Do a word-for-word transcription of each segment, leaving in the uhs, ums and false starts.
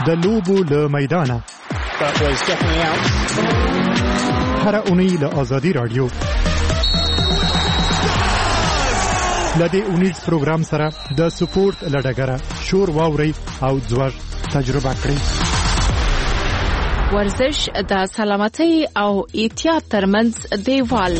د لوبو له میدانه هر اونۍ له آزادي رادیو لدې اونیز پروګرام سره د سپورت لډګره شور واوري او ځوږ تجربه کړئ. ورزش د سلامتۍ او احتیاط ترمنځ دیوال.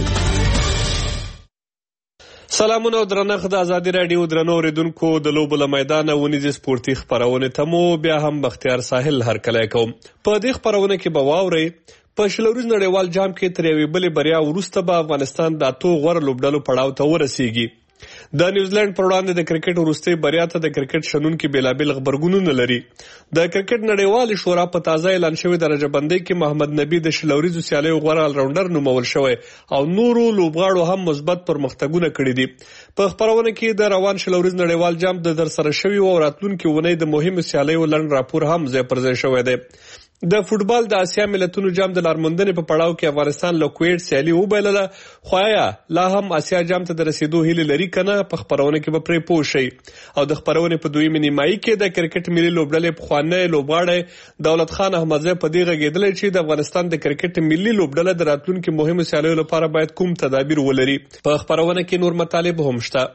سلامونه او درنښت د آزادي رادیو درنو اوریدونکو د لوبو له میدانه ونیزې سپورتي خپرونې ته مو بیا هم بختیار ساحل هرکلی کوم. په دې خپرونه کې به واورئ په شلوریز نړیوال جام کې تر یوې بلې بریا وروسته به افغانستان د اتو غوره لوبډلو پړاو ته ورسیږي. د نیوزیلند پر وړاندې د کرکټ وروستۍ بریا ته د کرکټ شنونکي بېلابېل غبرګونونه لري. د کرکټ نړیوالې شورا په تازه اعلان شوې درجه بندۍ کې محمد نبي د شلوریزو سیالیو غوره آلراونډر نومول شوی او نورو لوبغاړو هم مثبت پرمختګونه کړي دي. په خپرونه کې د روان شلوریز نړیوال جام د ترسره شوي او راتلونکي اونۍ د مهمو سیالیو لنډ راپور هم ځای پر ځای شوی دی. د فوټبال د اسیا ملتونو جام د لارموندنې په پړاو کې افغانستان له کویټ سیالي وبایلله، خو آیا لا هم اسیا جام ته د رسیدو هیله لري که نه؟ په خپرونه کې به پرې پوه شئ. او د خپرونې په دویمې نیمایي کې د کرکټ ملي لوبډلې پخوانی لوبغاړی دولت خان احمدزی په دې غږېدلی چې د افغانستان د کرکټ ملي لوبډله د راتلونکي مهمو سیالیو لپاره باید کوم تدابیر ولري. په خپرونه کې نور مطالب هم شته.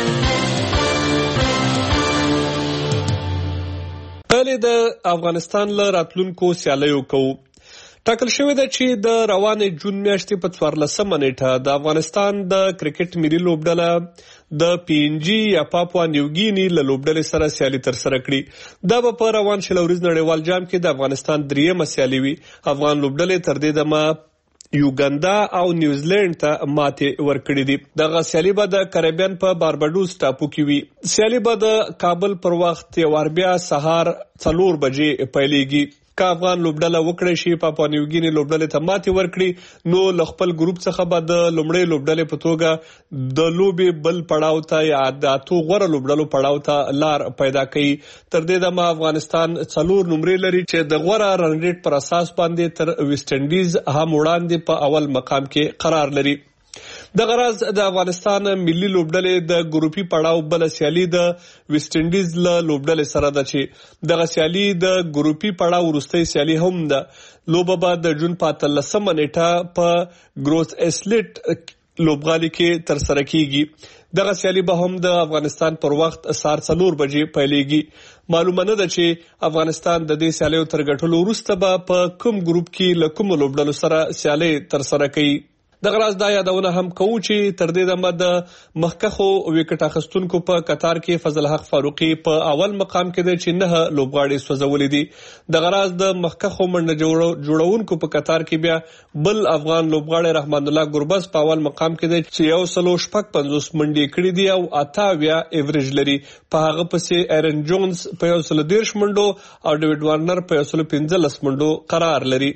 د افغانستان له راتلونکو سیالیو کوو. ټاکل شوې ده چې د روانې جون میاشتې په څوارلسمه نیټه د افغانستان د کرکټ ملي لوبډله د پی ان جي یا پاپوا نیوګیني له لوبډلې سره سیالي ترسره کړي. دا به په روان شلوریز نړیوال جام کې د افغانستان دریمه سیالي وي. افغان لوبډلې تر دې دمه یوګاندا او نیوزیلند ته ماتې ورکړې دي. دغه سیالي به د کریبیان په بارباډوس ټاپو کې وي. سیالي به د کابل پر وخت یوار بیا سهار څلور بجې پیلېږي. که افغان لوبډله وکړی شي پاپوا نیوګیني لوبډلې ته ماتې ورکړي، نو له خپل ګروپ څخه به د لومړۍ لوبډلې په توګه د لوبې بل پړاو ته یا د اتو غوره لوبډلو پړاو ته لار پیدا کوي. تر دې دمه افغانستان څلور نمرې لري چې د غوره رن ریټ پر اساس باندې تر ویسټ انډیز هم وړاندې په اول مقام کې قرار لري. د غراز د افغانستان ملي لوبډلې د ګروپي پړاو بل سیالي د ویسټ انډیز له لوبډلې سره ده چې دغه سیالي د ګروپي پړاو وروستۍ سیالي هم ده. لوبه به د جون په اتلسمه نیټه په ګروس ایسلیټ لوبغالي کې ترسره کیږي. دغه سیالي به هم د افغانستان پر وخت سهار څلور بجې پیلېږي. معلومه نه ده چې افغانستان د دې سیالیو تر ګټلو وروسته به په کوم ګروپ کې له کومو لوبډلو سره سیالي ترسره کوي. دغه راز دا یادونه هم کوو چې تر دې دمه د مخکښو وکټ اخیستونکو په قطار کې فضل حق فاروقي په اول مقام کې دی چې نه لوبغاړي سوځولي دي. دغه راز د مخکښو منډه جوړونکو په قطار کې بیا بل افغان لوبغاړی رحمان الله ګربز په اول مقام کې دی چې یو سلو شپږ پنځوس منډې کړي دي او اته اویا ایوریج لري. په هغه پسې ایرن جونز په یو سلو دېرش منډو او ډیوډ وارنر په یو سلو پنځلس منډو قرار لري.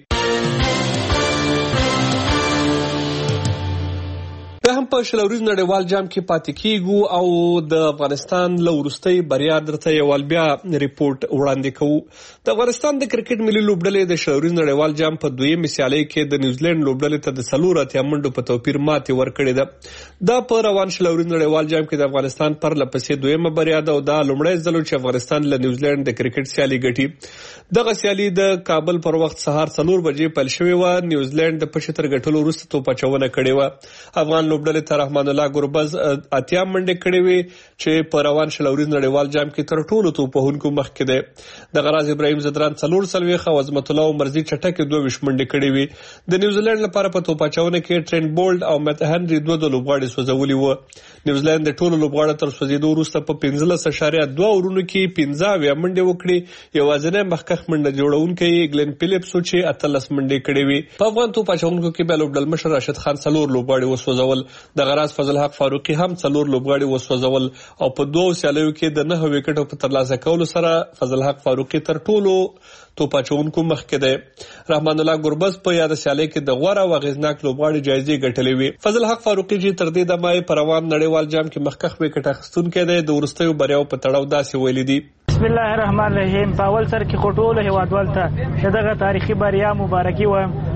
هم په شلوریز نړیوال جام کې پاتې کیږو او د افغانستان له وروستۍ بریا درته یو بیا ریپورت وړاندې کوو. د افغانستان د کرکټ ملي لوبډلې د شلوریز نړیوال جام په دویمې سیالۍ کې د نیوزیلند لوبډلې ته د څلور اتیا منډو په توپیر ماتې ورکړې ده. دا په روان شلوریز نړیوال جام کې د افغانستان پرله پسې دویمه بریا ده او دا لومړی ځل چې افغانستان له نیوزیلند د کرکټ سیالي ګټي. دغه سیالي د کابل پر وخت سهار څلور بجې پیل شوې وه. نیوزیلند د پشې تر ګټلو وروسته توپ اچونه کړې وه. افغان لوبډلې ته رحمان الله ګربز اتیا منډې کړې وې چې په روان شلوریز نړیوال جام کې تر ټولو توپ وهونکو مخکې دی. دغه راز ابراهیم زدران څلور څلوېښت او عظمت الله عمرزي چټکې دوه ویشت منډې کړې وې. د نیوزیلند لپاره په توپ اچونه کې ټرینټ بولډ او میت هنري دوه دوه لوبغاړي سوځولي وو. نیوزیلند د ټولو لوبغاړو تر سوځېدو وروسته په پنځلس اعشاریه دوه اورونو کې پنځه اویا منډې وکړې. یوازینی مخکښ منډه جوړونکی ګلن فلیپس و چې اتلس منډې کړې وې. په افغان توپ اچونکو کې بیا لوبډل مشر راشد خان څلور لوبغاړي وسوځول. دغه راز فضل حق فاروقي هم څلور لوبغاړي وسوځول او په دوو سیالیو کې د نهه وکټو په ترلاسه کولو سره فضل حق فاروقي تر ټولو توپ اچونکو مخکې دی. رحمان الله ګربز په یاده سیالۍ کې د غوره او اغېزناک لوبغاړي جایزې ګټلې وې. فضل حق فاروقي چې تر دې دمه په روان نړیوال جام کې مخکښ وکټ اخیستونکی دی د وروستیو بریاو په تړاو داسې ویلي دي: بسم الله الرحمن الرحیم. په اول سر کې خو ټولو هیوادوالو ته دغه تاریخي بریا مبارکي وایم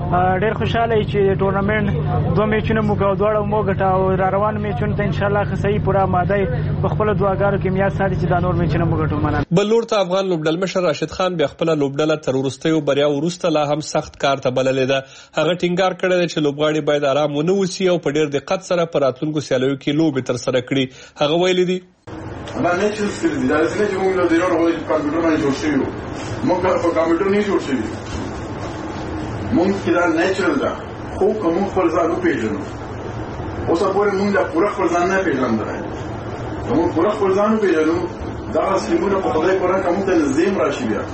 ډېر خوشاله یم چې ټورنمنټ دوه میچونه مو کوو دواړه مو ګټه او را روان میچونه ته انشاءالله ښه صحیح پوره آماده په خپلو دعاګانو کې میاد ساتي چې دا نور میچونه مو ګټو. مننه. بل لور ته افغان لوبډل مشر راشد خان بیا خپله لوبډله تر وروستیو بریاو وروسته لا هم سخت کار ته بللې ده. هغه ټینګار کړی دی چې لوبغاړي باید آرام ونه اوسي او په ډېر دقت سره په راتلونکو سیالیو کې لوبې ترسره کړي. هغه ویلي دي دا نیچرل سکلز دي. دا داسې نه چې موږ له دې ډول کمپیوټر باندې جوړ شوي یو. موږ په کمپیوټر نه جوړ شوي. موږ کې دا نیچرل ده. خو که موږ خپل ځان وپېژنو اوسه پورې موږ لا پوره خپل ځان نه پېژندلی. که موږ پوره خپل ځان وپېژنو دغه سکیمونه په خدای پوره که موږ ته نږدې هم راشي بیا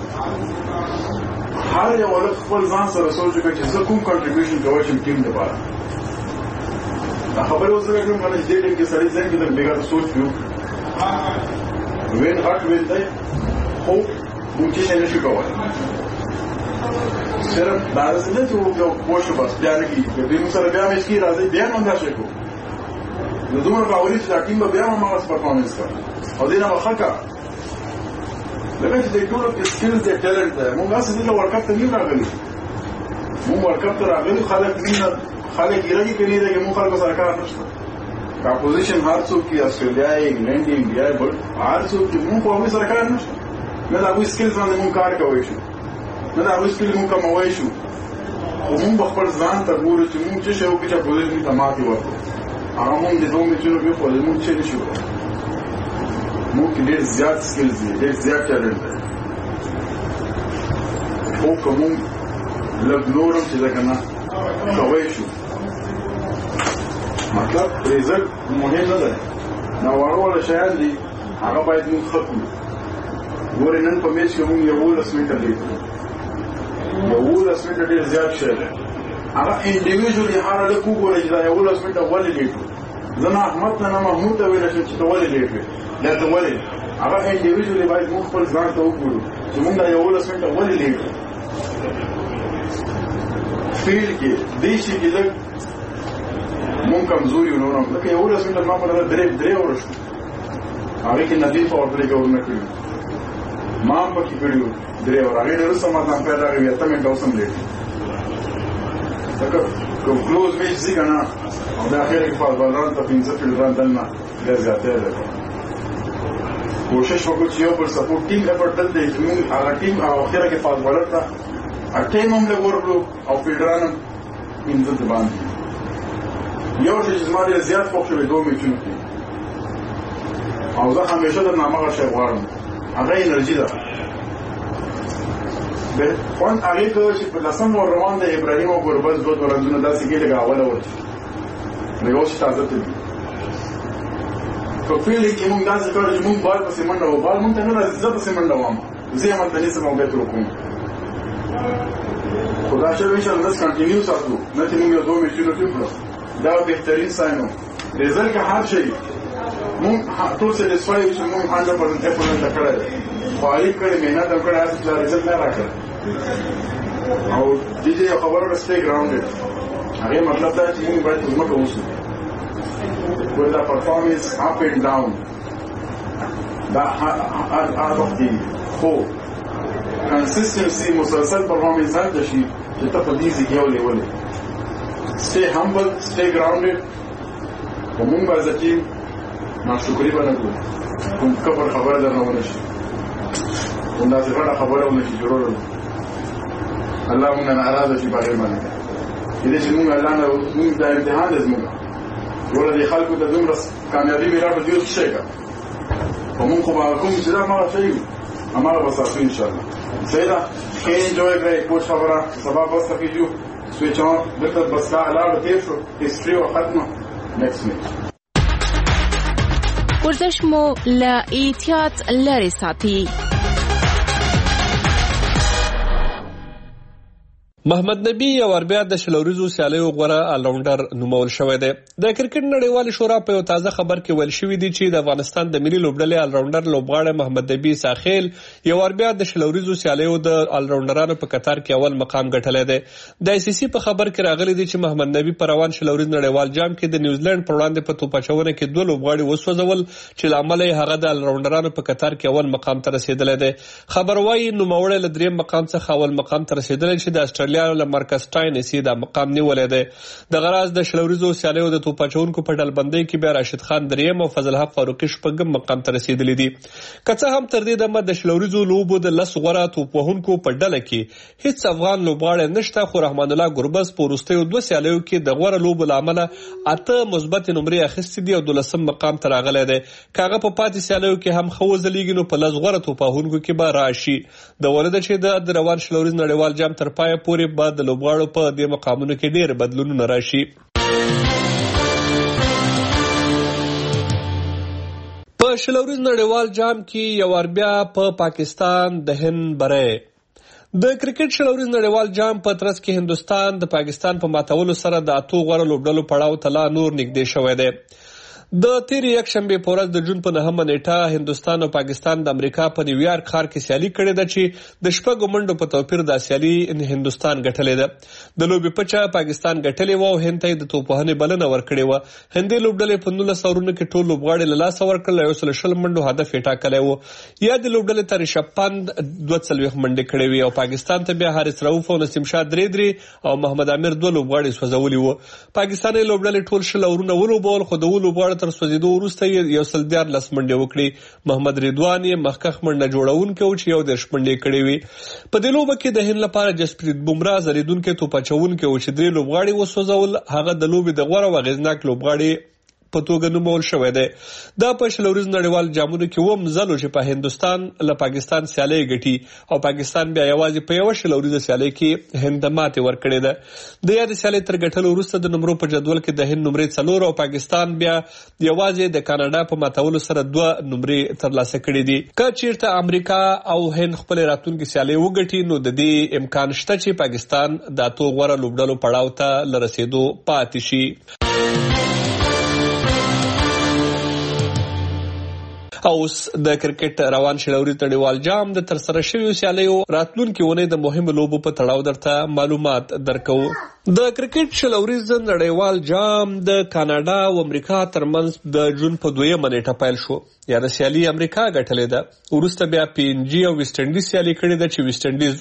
هر یو هلک خپل ځان سره سوچ وکړي چې زه کوم کنټریبیوشن کولی شم ټیم لپاره. دا خبرې اوس ځکه کوم که نه چې دې ټیم کې سړی ذهن کې در بېګا سوچ کړو وین غټ وین دی خو موږ چې شی نه شو کولی. صرف دا داسې نه چې یو پوه شو بس بیا نه کېږي. که دوی موږ سره بیا میچ کېږي راځئ بیا هم همدا شی کوو. نو دومره باوري چې دا ټیم به بیا هم هماغسې پرفارمنس کوي او دې نه به ښه کړه. لکه چې د ټولو کې سکلز دی ټیلنټ دی. موږ هسې دلته ورلډ کپ ته نه یو راغلي. موږ ورلډ کپ ته راغلي خلک مینه خلک ایراني کې نه دی چې موږ خلکو سره کار نشته. که اپوزیشن هر څوک کې استرالیا یې انګلینډ یې انډیا یې بل هر څوک کې موږ په هغوی سره کار نشته. نه د هغوی سکلز باندې موږ کار کوی شو نه د هغوی سکل موږ کموی شو. خو موږ به خپل ځان ته ګورو چې موږ څه شی وکړو چې اپوزیشن ته ماتې ورکړو. هغه موږ د دوه میچونو کې وخوړل موږ څه نه شو کولی. موږ کې ډېر زیات سکلز دي ډېر زیات ټیلنټ دی. خو که موږ لږ نور هم چې ده که نه کوی شو مطلب ریزلټ مهم نه دی. دا واړه واړه شیان دي هغه باید موږ ښه کړو. ګورې نن په میچ کې موږ یولس منټه لیټ کړو. یولس منټه ډېر زیات شی دی. هغه انډیویژولي هر هلک وګورئ چې دا یولس منټه ولې لیټ کړو. زه نه احمد ته نه محمود ته ویلی شم چې ته ولې لیټ کړې دا ته ولې. هغه انډیویژولي باید موږ خپل ځان ته وګورو چې موږ دا یولس منټه ولې لیټ کړو. فیلډ کې دې شي کې لږ موږ کمزوري ونه ورم. لکه یولس منټه ما په نظر درې درې اوره شو. هغې کې ندیم پاور پلې کورونه کړي ما هم پکې کړي وو درې اوره. هغې نه وروسته ما ځان پیل راغی اته منټه اوس هم لیټ لکه که کلوز میچ ځي که نه او د اخره کې فاسبالران ته پنځه فیلډران دننه ډېر زیاتی لري. کوشش وکړو چې یو بل سپورټ ټیم افرټ دلته چې موږ هغه ټیم او اخره کې فاسبالر ته ټیم هم لږ ورکړو او فیلډران هم پنځه ته باندې. یو شی چې زما ډېر زیات خوښ شوی دوه میچونو کې او زه همیشه درنه همغه شی غواړم هغه انرژي ده. خوند هغې ته چې په لسم ور روان د ابراهیم او ګربز دوه دوه رنځونه داسې کې لږه اوله ورشي لږ اوس تازه ته دي. په فیلډ کې موږ داسې کړو چې موږ بال پسې منډه وو. بال موږ ته نه راځي زه پسې منډه وم. زه یې هملته نیسم او بیا ترې وکړم. خو دا شی به انشاءالله داسې کنټینیو ساتو نه چې موږ یو دوه میچونه ټیم کړو. دا بهترین ساین و. ریزلټ که هر شی موږ ټول سیټسفای یو چې موږ هنډرډ پرسنټ ایفورټ ته کړی دی. فعالیت کړی محنت هم کړی هسې چې ریزلټ نه راکړی. او دې دې یو خبره ده سټی ګراونډډ. هغې مطلب دا چې موږ باید په ځمکه اوسو. with the performance up and down دا هر وخت دی. خو کنسسټنسي مسلسل پرفارمنس هلته شي چې ته په دې ځای کې یو لیول یې. stay humble stay grounded. خو موږ به از ټیم ناشکري به نه کړو. کوم کفر خبره درنه ونه شي کوم داسې غټه خبره ونه شي جوړولی. الله موږ نه ناراضه شي په هغې باندې. کېدای شي موږ الله نه موږ دا امتحان دی زموږ ګوره دې خلکو ته دومره کامیابي مې راکړه دوی څه شی کړه. خو موږ خو به کوم چې دا هماغه شی وي هماغه به ساتو انشاءالله. صحیح ده. ښه انجوی کړئ کوچ خبره سبا بس ته کېږو سویچ آن دلته بس دا لاړو تېر شو هسټري وه ختمه نیکسټ میچ. ورزش مو له احتیاط لرې ساتي. محمد نبی یو ور بیا د شلوریزو سیالیو غوره الراونډر نومول شوی دی. د کرکټ نړیوال شورا په یو تازه خبر کې ویل شوی دی چې د افغانستان د ملي لوبډلې الراونډر لوبغاړی محمد نبی ساخیل یو ور بیا د شلوریزو سیالیو د الراونډرانو په قطار کې اول مقام ګټلی دی. د آی سی سی په خبر کې راغلی دی چې محمد نبی په روان شلوریز نړیوال جام کې د نیوزیلند پر وړاندې په توپ اچونه کې دوه لوبغاړي وسوځول چې له امله یې هغه د الراونډرانو په قطار کې اول مقام ته رسېدلی دی. خبر وايي نوموړی له درېیم مقام څخه اول مقام ته رسېدلی چې د استرالیا استرالیا له مرکز ټاینسي دا مقام نیولی دی. د غراز د شلوریزو سیالیو د توپ اچونکو په ډلبندۍ کې بیا راشد خان دریم او فضل حق فاروقي شپږم مقام ته رسیدلی دي. که څه هم تر دې دمه د شلوریزو لوبو د لس غوره توپ وهونکو په ډله کې هیڅ افغان لوبغاړی نشته، خو رحمان الله ګربز په وروستیو دوه سیالیو کې د غوره لوبو له امله اته مثبت نمرې اخیستې دي او دولسم مقام ته راغلی دی. که هغه په پاتې سیالیو کې هم ښه وځلیږي نو په لس غوره توپ وهونکو کې به راشي. د ولده چې د روان شلوریز نړیوال جام تر پایه پورې به د لوبغاړو په دې مقامونو کې ډېر بدلونونه راشي. په شلوریز نړیوال جام کې یو وار بیا په پاکستان د هند بری. د کرکټ شلوریز نړیوال جام په ترڅ کې هندوستان د پاکستان په ماتولو سره د اتو غوره لوبډلو پړاو ته لا نور نږدې شوی دی. د تیرې یکشنبې په ورځ د جون په نهمه نیټه هندوستان او پاکستان د امریکا په نیویارک ښار کې سیالي کړې ده چې د شپږو منډو په توپیر دا سیالي هندوستان ګټلې ده. د لوبې پچه پاکستان ګټلې وه او هند ته یې د توپ وهنې بلنه ورکړې وه. هندي لوبډلې په نولس اورونو کې ټول لوبغاړي له لاسه ورکړل، یو سل شل منډو هدف یې ټاکلی و. یادې لوبډلې ته ریشب پنت دوه څلوېښت منډې کړې وې او پاکستان ته بیا حارث رؤف او نسیم شاه درې درې او محمد امیر دوه لوبغاړي سوځولي وو. پاکستاني لوبډلې ټول شل اورونه ولوبول، خو د اوو لوبغاړو تر سوځېدو وروسته یو سل دیارلس منډې وکړې. محمد رضوان یې مخکښ منډه جوړونکی و چې یو دېرش منډې کړې وې. په دې لوبه کې د هند لپاره جسپریت بومرا ځلېدونکی توپ اچوونکی و چې درې لوبغاړي وسوځول. هغه د لوبې د غوره او اغېزناک لوبغاړي په توګه نومول شوی دی. دا په شلوریز نړیوال جامونو کې اووم ځل و چې په هندوستان له پاکستان سیالۍ ګټي او پاکستان بیا یوازې په یوه شلوریزه سیالۍ کې هند ته ماتې ورکړې ده. د یادې سیالۍ تر ګټلو وروسته د نمرو په جدول کې د هند نمرې څلور او پاکستان بیا یوازې د کاناډا په ماتولو سره دوه نمرې ترلاسه کړې دي. که چیرته امریکا او هند خپلې راتلونکې سیالۍ وګټي نو د دې امکان شته چې پاکستان د اتو غوره لوبډلو پړاو ته له رسېدو پاتې شي. اوس د کرکټ روان شلوریز نړیوال جام د ترسره شویو سیالیو راتلونکي اونۍ د مهمو لوبو په تړاو درته معلومات درکو. د کرکټ شلوریز نړیوال جام د کاناډا او امریکا ترمنځ د جون په دویمه نیټه پیل شو. یاده سیالي امریکا ګټلې ده، وروسته بیا پی ان جي او ویسټ انډیز سیالي کړې ده چې ویسټ انډیز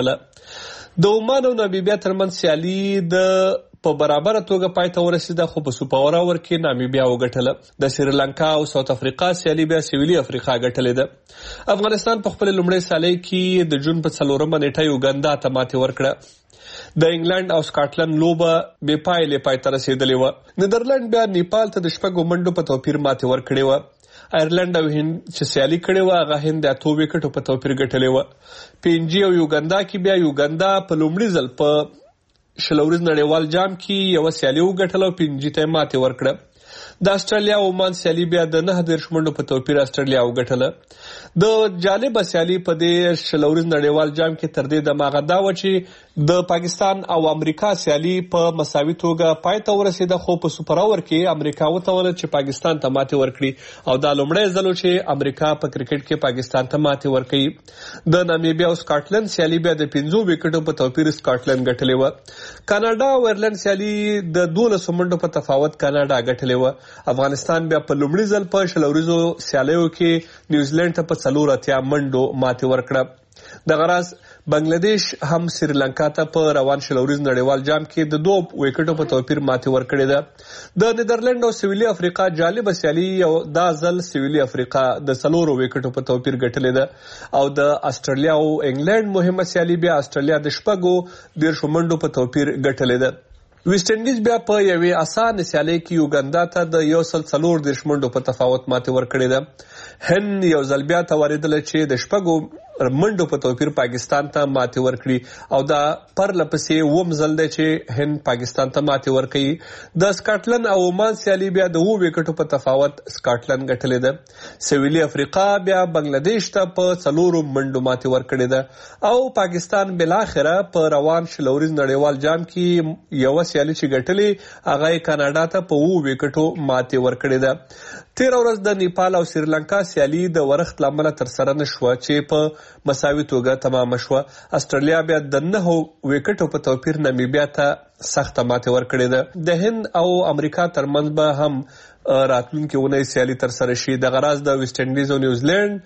وګټله. د عمان او نامیبیا ترمنځ سیالي د په برابر توګه پای ته ورسېده، خو په سوپر اوور کې نامیبیا وګټله. د سریلانکا او ساوث افریقا سیالي بیا سویلي افریقا ګټلې ده. افغانستان په خپل لومړۍ سیالۍ کې د جون په څلورمه نیټه یوګاندا ته ماتې ورکړه. د انګلند او سکاټلند لوبه بې پایلې پای ته رسېدلې وه. نیدرلند بیا نیپال ته د شپږو منډو په توپیر ماتې ورکړې وه. آیرلند او هند چې سیالي کړې وه هغه هند د اتو وکټو په توپیر ګټلې وه. پی ان جي او یوګاندا کې بیا یوګاندا په لومړي ځل په شلوریز نړیوال جام کې یوه سیالي وګټله او پی ان جي ته یې ماتې ورکړه. د استرالیا او عمان سیالي بیا د نهه دېرش منډو په توپیر استرالیا وګټله. د جالبه سیالي په دې شلوریز نړیوال جام کې تر دې دمه هغه دا وه چې د پاکستان او امریکا سیالي په مساوي توګه پای ته ورسېده، خو په سوپر اوور کې امریکا وتوله چې پاکستان ته ماتې ورکړي او دا لومړی ځل چې امریکا په کرکټ کې پاکستان ته ماتې ورکوي. د نامیبیا او سکاټلند سیالي بیا د پنځو وکټو په توپیر سکاټلند ګټلې وه. کاناډا او آیرلند سیالي د دولسو منډو په تفاوت کاناډا ګټلې وه. افغانستان بیا په لومړي ځل په شلوریزو سیالیو کې نیوزیلند ته په څلور اتیا منډو ماتې ورکړه. دغه راز بنگلاديش هم سریلانکا ته په روان شلوریز نړیوال جام کې د دوه وکټو په توپیر ماتې ورکړې ده. د نیدرلند او سویلي افریقا جالبه سیالي یو دا ځل سویلي افریقا د څلورو وکټو په توپیر ګټلې ده او د استرالیا او انګلند مهمه سیالي بیا استرالیا د شپږو دېرشو منډو په توپیر ګټلې ده. ویسټ انډیز بیا په یوې اسانه سیالۍ کې یوګاندا ته د یو سل څلور دېرش منډو په تفاوت ماتې ورکړې ده. هند یو ځل بیا تواریدله چې د شپږو منډو په توپیر پاکستان ته ماتې ورکړي او دا پرله پسې اووم ځل دی چې هند پاکستان ته ماتې ورکوي. د سکاټلند او عمان سیالي بیا د اوو وکټو په تفاوت سکاټلند ګټلې ده. سویلي افریقا بیا بنگلاديش ته په څلورو منډو ماتې ورکړې ده او پاکستان بالاخره په روان شلوریز نړیوال جام کې یوه سیالي چې ګټلې هغه یې کاناډا ته په اوو وکټو ماتې ورکړې ده. تېره ورځ د نیپال او سریلانکا سیالي د ورښت له امله ترسره نه شوه چې په مساوي توګه تمامه شوه. استرالیا بیا د نهو وکټو په توپیر نامیبیا ته سخته ماتې ورکړې ده. د هند او امریکا ترمنځ به هم راتلونکې اونۍ سیالي ترسره شي. دغه راز د ویسټ انډیز او نیوزیلند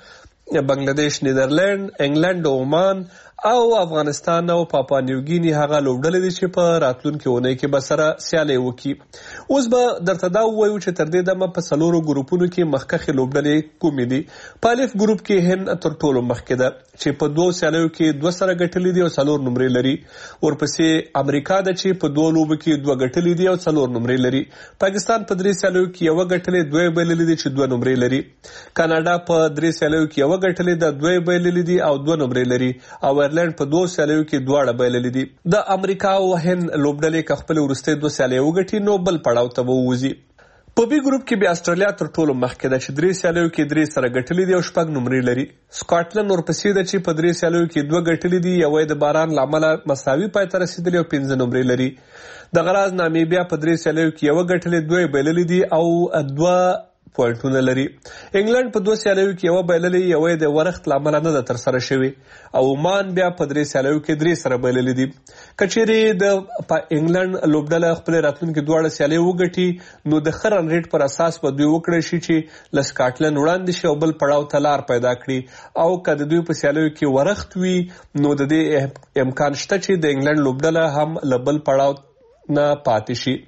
بنگلاديش، نیدرلند، انګلند او عمان او افغانستان او پاپا نیوګینی هغه لوبډلې دي چې په راتلونکي اونۍ کې به سره سیالي وکړي. اوس به درته دا ووایو چې تر دې دمه په څلورو ګروپونو کې مخکښې لوبډلې کومې دي. په الف ګروپ کې هند تر ټولو مخکې ده چې په دوو سیالیو کې دوه سره ګټلې دي او څلور نمرې لري. ورپسې امریکا ده چې په دوه لوبو کې دوه ګټلې دي او څلور نمرې لري. پاکستان په درې سیالیو کې یوه ګټلې دوه بایللې دي چې دوه نمرې لري. کاناډا په درې سیالیو کې یوه ګټلې ده دوه بایللې دي او دوه نمرې لري. او آیرلند په دوه سیالیو کې دواړه بایللې دي. د امریکا او هند لوبډلې که خپل وروستۍ دوه سیالۍ وګټي نو بل پړاو ته به ووځي. په بي ګروپ کې بیا استرالیا تر ټولو مخکې ده چې درې سیالیو کې درې سره ګټلې دي او شپږ نمرې لري. سکاټلند ورپسې ده چې په درې سیالیو کې دوه ګټلې دي، یوه د باران له امله مساوي پای ته رسېدلې او پنځه نمرې لري. دغه راز نامیبیا په درې سیالیو کې یوه ګټلې دوه بایللې دي او دوه پوینټونه لري. انګلند په دوه سیالیو کې یوه بایللې، یوه د ورښت له امله نه ده ترسره شوې. او عمان بیا په درې سیالیو کې درې سره بایللې دي. که چیرې د انګلند لوبډله خپلې راتلونکي دواړه سیالۍ وګټي نو د ښه رن ریټ پر اساس به دوی وکړی شي چې له سکاټلند وړاندې شي او بل پړاو ته لار پیدا کړي. او که د دوی په سیالیو کې ورښت وي نو د دې امکان شته چې د انګلند لوبډله هم له بل پړاو نه پاتې شي.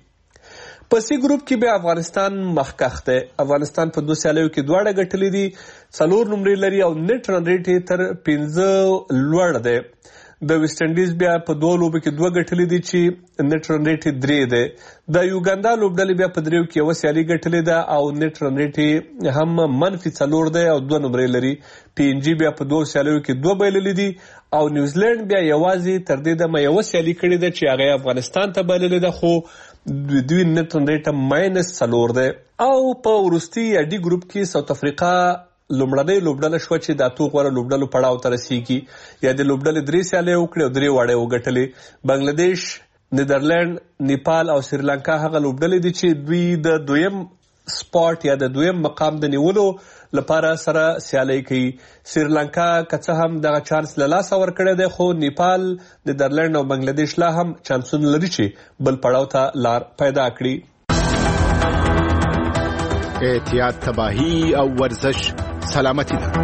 په سی ګروپ کې بیا افغانستان مخکښ دی. افغانستان په دوه سیالیو کې دواړه ګټلې دي، څلور نمرې لري او نیټ رن ریټ یې تر پنځه لوړ دی. د ویسټ انډیز بیا په دوه لوبو کې دوه ګټلې دي چې نیټ رن ریټ یې درې دی. د یوګاندا لوبډلې بیا په دریو کې یوه سیالي ګټلې ده او نیټ رن ریټ یې هم منفي څلور دی او دوه نمرې لري. پی ان جي بیا په دوه سیالیو کې دوه بایللې دي او نیوزیلند بیا یوازې تر دې دمه یوه سیالي کړې ده چې هغه افغانستان ته بایللې ده، خو دوی نیټ رن ریټ ماینس څلور دی. او په وروستي یا ډي ګروپ کې ساوت افریقا لومړنۍ لوبډله شوه چې د اتو غوره لوبډلو پړاو ته رسیږي. یا د لوبډلې درې سیالۍ وکړې او درې واړه یې وګټلې. بنګلادیش، نیدرلند، نیپال او سریلانکا هغه لوبډلې دي چې دوی د دویم سپاټ یا د دویم مقام د نیولو لپاره سره سیالۍ کوي. سریلانکا که څه هم دغه چانس له لاسه ورکړی دی، خو نیپال، نیدرلند او بنګلادیش لا هم چانسونه لري چې بل پړاو ته لار پیدا کړي. احتیاط، تباهی او ورزش سلامتی ده.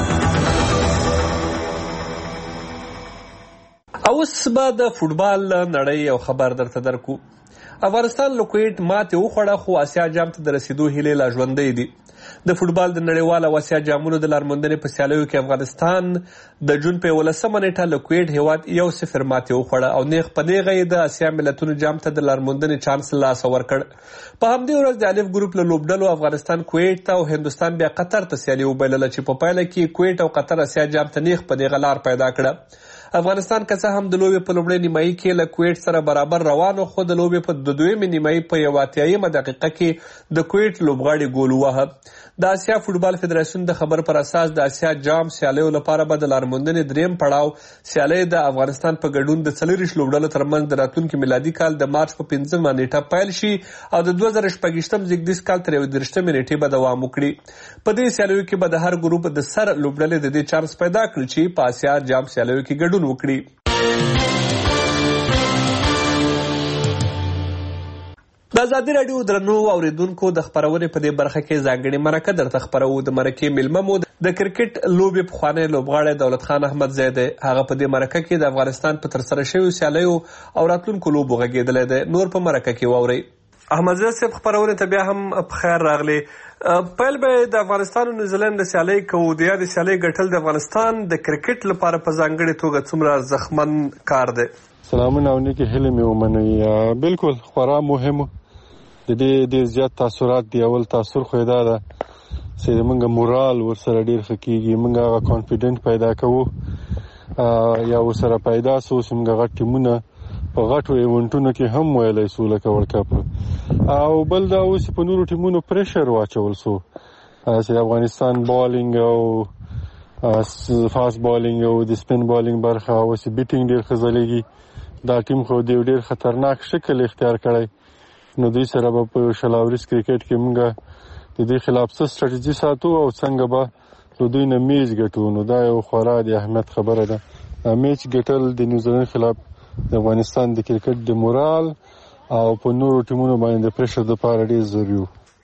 اوس به د فوټبال نړۍ یو خبر درته درکو. افغانستان له کویټ ماتې وخوړه خو اسیا جام ته د رسیدو هیلې لا ژوندۍ دي. د فوټبال د نړیوال او اسیا جامونو د لارموندنې په سیالیو کې افغانستان د جون په یولسمه نیټه له کویټ هیواد یو صفر ماتې وخوړه او نیغ په نیغه یې د اسیا ملتونو جام ته د لارموندنې چانس له لاسه ورکړ. په همدې ورځ د الف ګروپ له لوبډلو افغانستان کویټ ته او هندوستان بیا قطر ته سیالي وبایلله چې په پایله کې کویټ او قطر اسیا جام ته نیغ په نیغه لار پیدا کړه. افغانستان که څه هم د لوبې په لومړۍ نیمایي کې له کویټ سره برابر روان و، خو د لوبې په د دویمې نیمایي په یوه اتیایمه دقیقه کې د کویټ لوبغاړي ګول وواهه. د اسیا فوټبال فدراسیون د خبر پر اساس د اسیا جام سیالیو لپاره به د لارموندنې دریم پړاو سیالۍ د افغانستان په ګډون د څلورویشت لوبډلو ترمنځ د راتلونکي میلادي کال د مارچ په پنځمه نیټه پیل شي او د دوه زره شپږویشتم زیږدیز کال تر یوه دېرشمې نیټې به دوام وکړي. په دې سیالیو کې به د هر ګروپ د سر لوبډلې د دې چانس پیدا کړي چې په اسیا جام سیالیو کې ګډون وکړي. د ازادي راډیو درنو اوریدونکو د خپرونې په دې برخه کې ځانګړې مرکه درته خپرو. د مرکې میلمه مو د کرکټ لوبې پخوانی لوبغاړی دولت خان احمدزی دی. هغه په دې مرکه کې د افغانستان په ترسره شویو سیالیو او راتلونکو لوبو غږېدلی دی. نور په مرکه کې واورئ. احمدزی صاحب خپرونې ته بیا هم په خیر راغلی. پیل به د افغانستان او نیوزیلند د سیالۍ کوو. د یادې سیالۍ ګټل د افغانستان د کرکټ لپاره په ځانګړې توګه څومره ارزښتمن کار دی؟ سلامونه او نیکې هیلې مې ومنئ. بالکل خورا مهم د دې ډېر زیات تاثرات دی. اول تاثر خو یې دا ده چې زموږ مورال ورسره ډېر ښه کېږي، موږ هغه کانفیډنټ پیدا کوو یا ورسره پیدا سو چې موږ غټ ټیمونه په غټو ایونټونو کې هم ویلی سو لکه ورلډ کپ. او بل دا اوس په نورو ټیمونو پریشر واچول سو چې د افغانستان بالینګ او فاست بالینګ او د سپین بالینګ برخه اوس بیټینګ ډېر ښه ځلیږي. دا ټیم خو د یو ډېر خطرناک شکل اختیار کړی، نو دوی سره به په شلاوریز کرکټ کې موږ د دې خلاف څه سټراتیجي ساتو او څنګه به د دوی نه میچ ګټو. نو دا یو خورا د اهمیت خبره ده. میچ ګټل د نیوزیلند خلاف د افغانستان د کرکټ د مورال او په نورو ټیمونو باندې د پریشر دپاره ډېر ضروري و.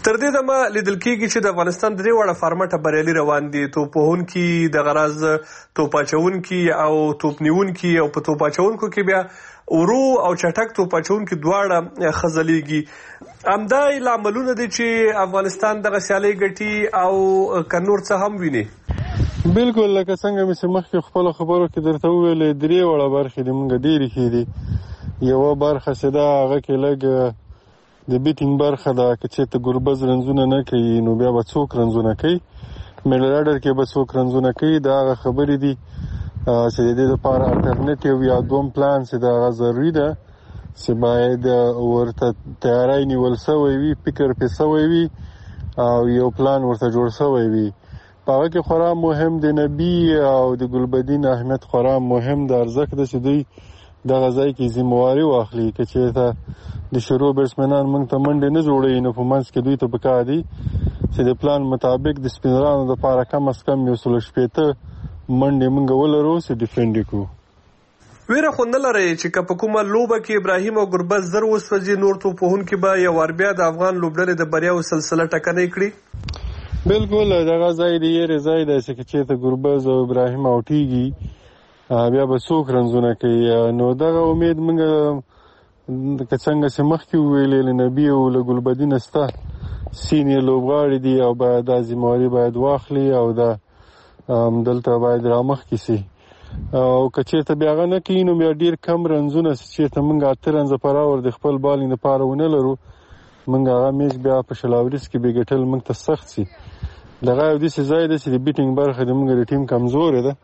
تر دې دمه لیدل کېږي چې د افغانستان درې واړه فارمټه بریالي روان دي. توپ وهونکي، د غراز توپ اچونکي او توپ نیونکي، او په توپ اچونکو کې بیا ورو او چټک توپ اچونکي دواړه خزلېږي. همدا لاملونه دي چې افغانستان دغه سیالۍ ګټي او که نور څه هم ویني. بالکل لکه څنګه مې چې مخکې خپلو خبرو کې درته وویلې، درې واړه برخې دي مونږ ډېرې ښې دي. یوه برخه چې ده هغه کې لږ د بیټینګ برخه ده، که چېرته ګربز رنزونه نه کوي نو بیا به څوک رنزونه کوي، میډل اډر کې به څوک رنزونه کوي. دا هغه خبرې دي چې د دې لپاره الټرنیټیو یا دوم پلان چې د هغه ضروري ده چې باید ورته تیاری نیول سوی وي، فکر پې سوی وي او یو پلان ورته جوړ سوی وي. په هغه کې خورا مهم د نبي او د ګلبدین اهمیت خورا مهم د ارزښت ده چې دوی دغه ځای کې ذمهواري واخلي. که چېرته د شروع بیټسمنان موږ ته منډې نه جوړوي نو په منځ کې دوی ته پکار دي چې د پلان مطابق د سپینرانو دپاره کم از کم یو سل شپېته منډې موږ ولرو چې ډیفینډ یې کړو. ویره خو نه لرئ چې که په کومه لوبه کې ابراهیم او ګربز زر وسوځي، نور توپ وهونکي به یو وار بیا د افغان لوبډلې د بریاو سلسله ټکنۍ کړي؟ بالکل دغه ځای د یېرې ځای دی چې که چېرته ګربز او ابراهیم اوټېږي بیا به څوک رنزونه کوي. نو دغه امید موږ که څنګه چې مخکې وویلې له نبي او له ګلبدینه سته سینیر لوبغاړي دي او باید دا ذمهواري باید واخلي او دا دلته باید رامخکې سي. او که چېرته بیا هغه نه کوي نو بیا ډېر کم رنزونه چې چېرته موږ اته رنزه پر اور د خپل بالینګ دپاره ونه لرو، موږ هغه میچ بیا په شلاوریز کې بې ګټل موږ ته سخت سي. دغه یو داسې ځای دی چې د بیټینګ برخه د موږ د ټیم کمزورې ده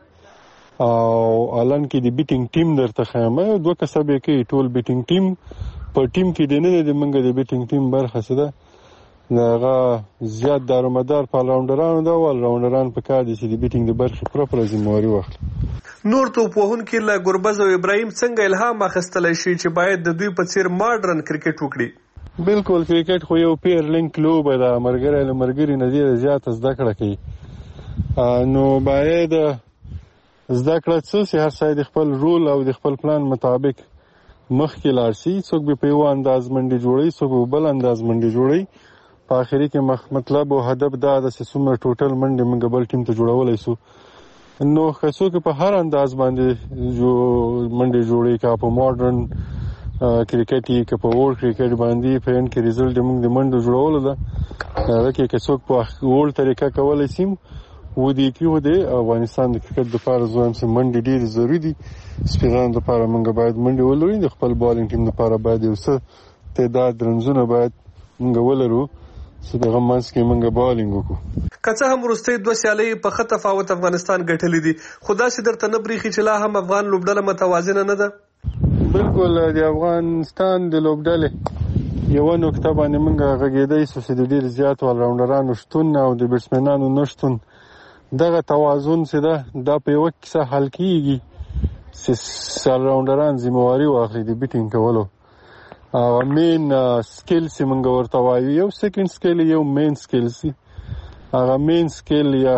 او الان کې د بیټینګ ټیم درته ښیم دوه کسه به کوي، ټول بیټینګ ټیم په ټیم کې دی نه دی. موږ د بیټینګ ټیم برخه څه ده هغه زیات دارومدار په راونډرانو ده او راونډران په کار دي چې د بیټینګ د برخې پوره پوره ذمهواري واخلي. نور توپ وهونکي له ګربز او ابراهیم څنګه الهام اخیستلی شي چې باید د دوی په څیر ماډرن کرکټ وکړي؟ بالکل کرکټ خو یو پیر لینک لوبه ده، ملګری له ملګري نه ډېره زیاته زده کړه کوي. نو باید زده کړه څه چې هر ځای د خپل رول او د خپل پلان مطابق مخکې لاړ شي. څوک به په یو انداز منډې جوړوي، څوک به بل انداز منډې جوړوي. په آخري کې مطلب او هدف دا ده چې څومره ټوټل منډې موږ بل ټیم ته جوړولی سو. نو که څوک په هر انداز باندې منډې جوړوي، که په ماډرن کرکټ یي که په وولډ کرکټ باندې، په اینډ کې ریزلټ د موږ د منډو جوړولو ده. هغه کې که څوک په وولډ طریقه کولی سي و دې کې و د افغانستان د کرکټ دپاره زه وایم چې منډې ډېرې ضروري دي. سپینانو دپاره موږ باید منډې ولرو، د خپل بالینګ ټیم دپاره باید یو څه تعداد رنزونه باید موږ ولرو چې دغه منځ کې موږ بالینګ وکړو. که څه هم وروستۍ دوه سیالۍ په ښه تفاوت افغانستان ګټلې دي، خو داسې درته نه برېښي چې لا هم افغان لوبډله متوازنه نه ده؟ بالکل د افغانستان د لوبډلې یوه نکته باندې موږ غږېدی سو چې د ډېر زیاتو الراونډرانو شتون او د بیټسمنانو نه شتون، دغه توازن چې ده دا په یوه کیسه حل کېږي چې الراونډران ذمهواري واخلي د بیټینګ کولو. هغه مین سکیل چې موږ ورته وایو، یو سیکنډ سکیل یو مین سکیل سي. هغه مین سکیل یا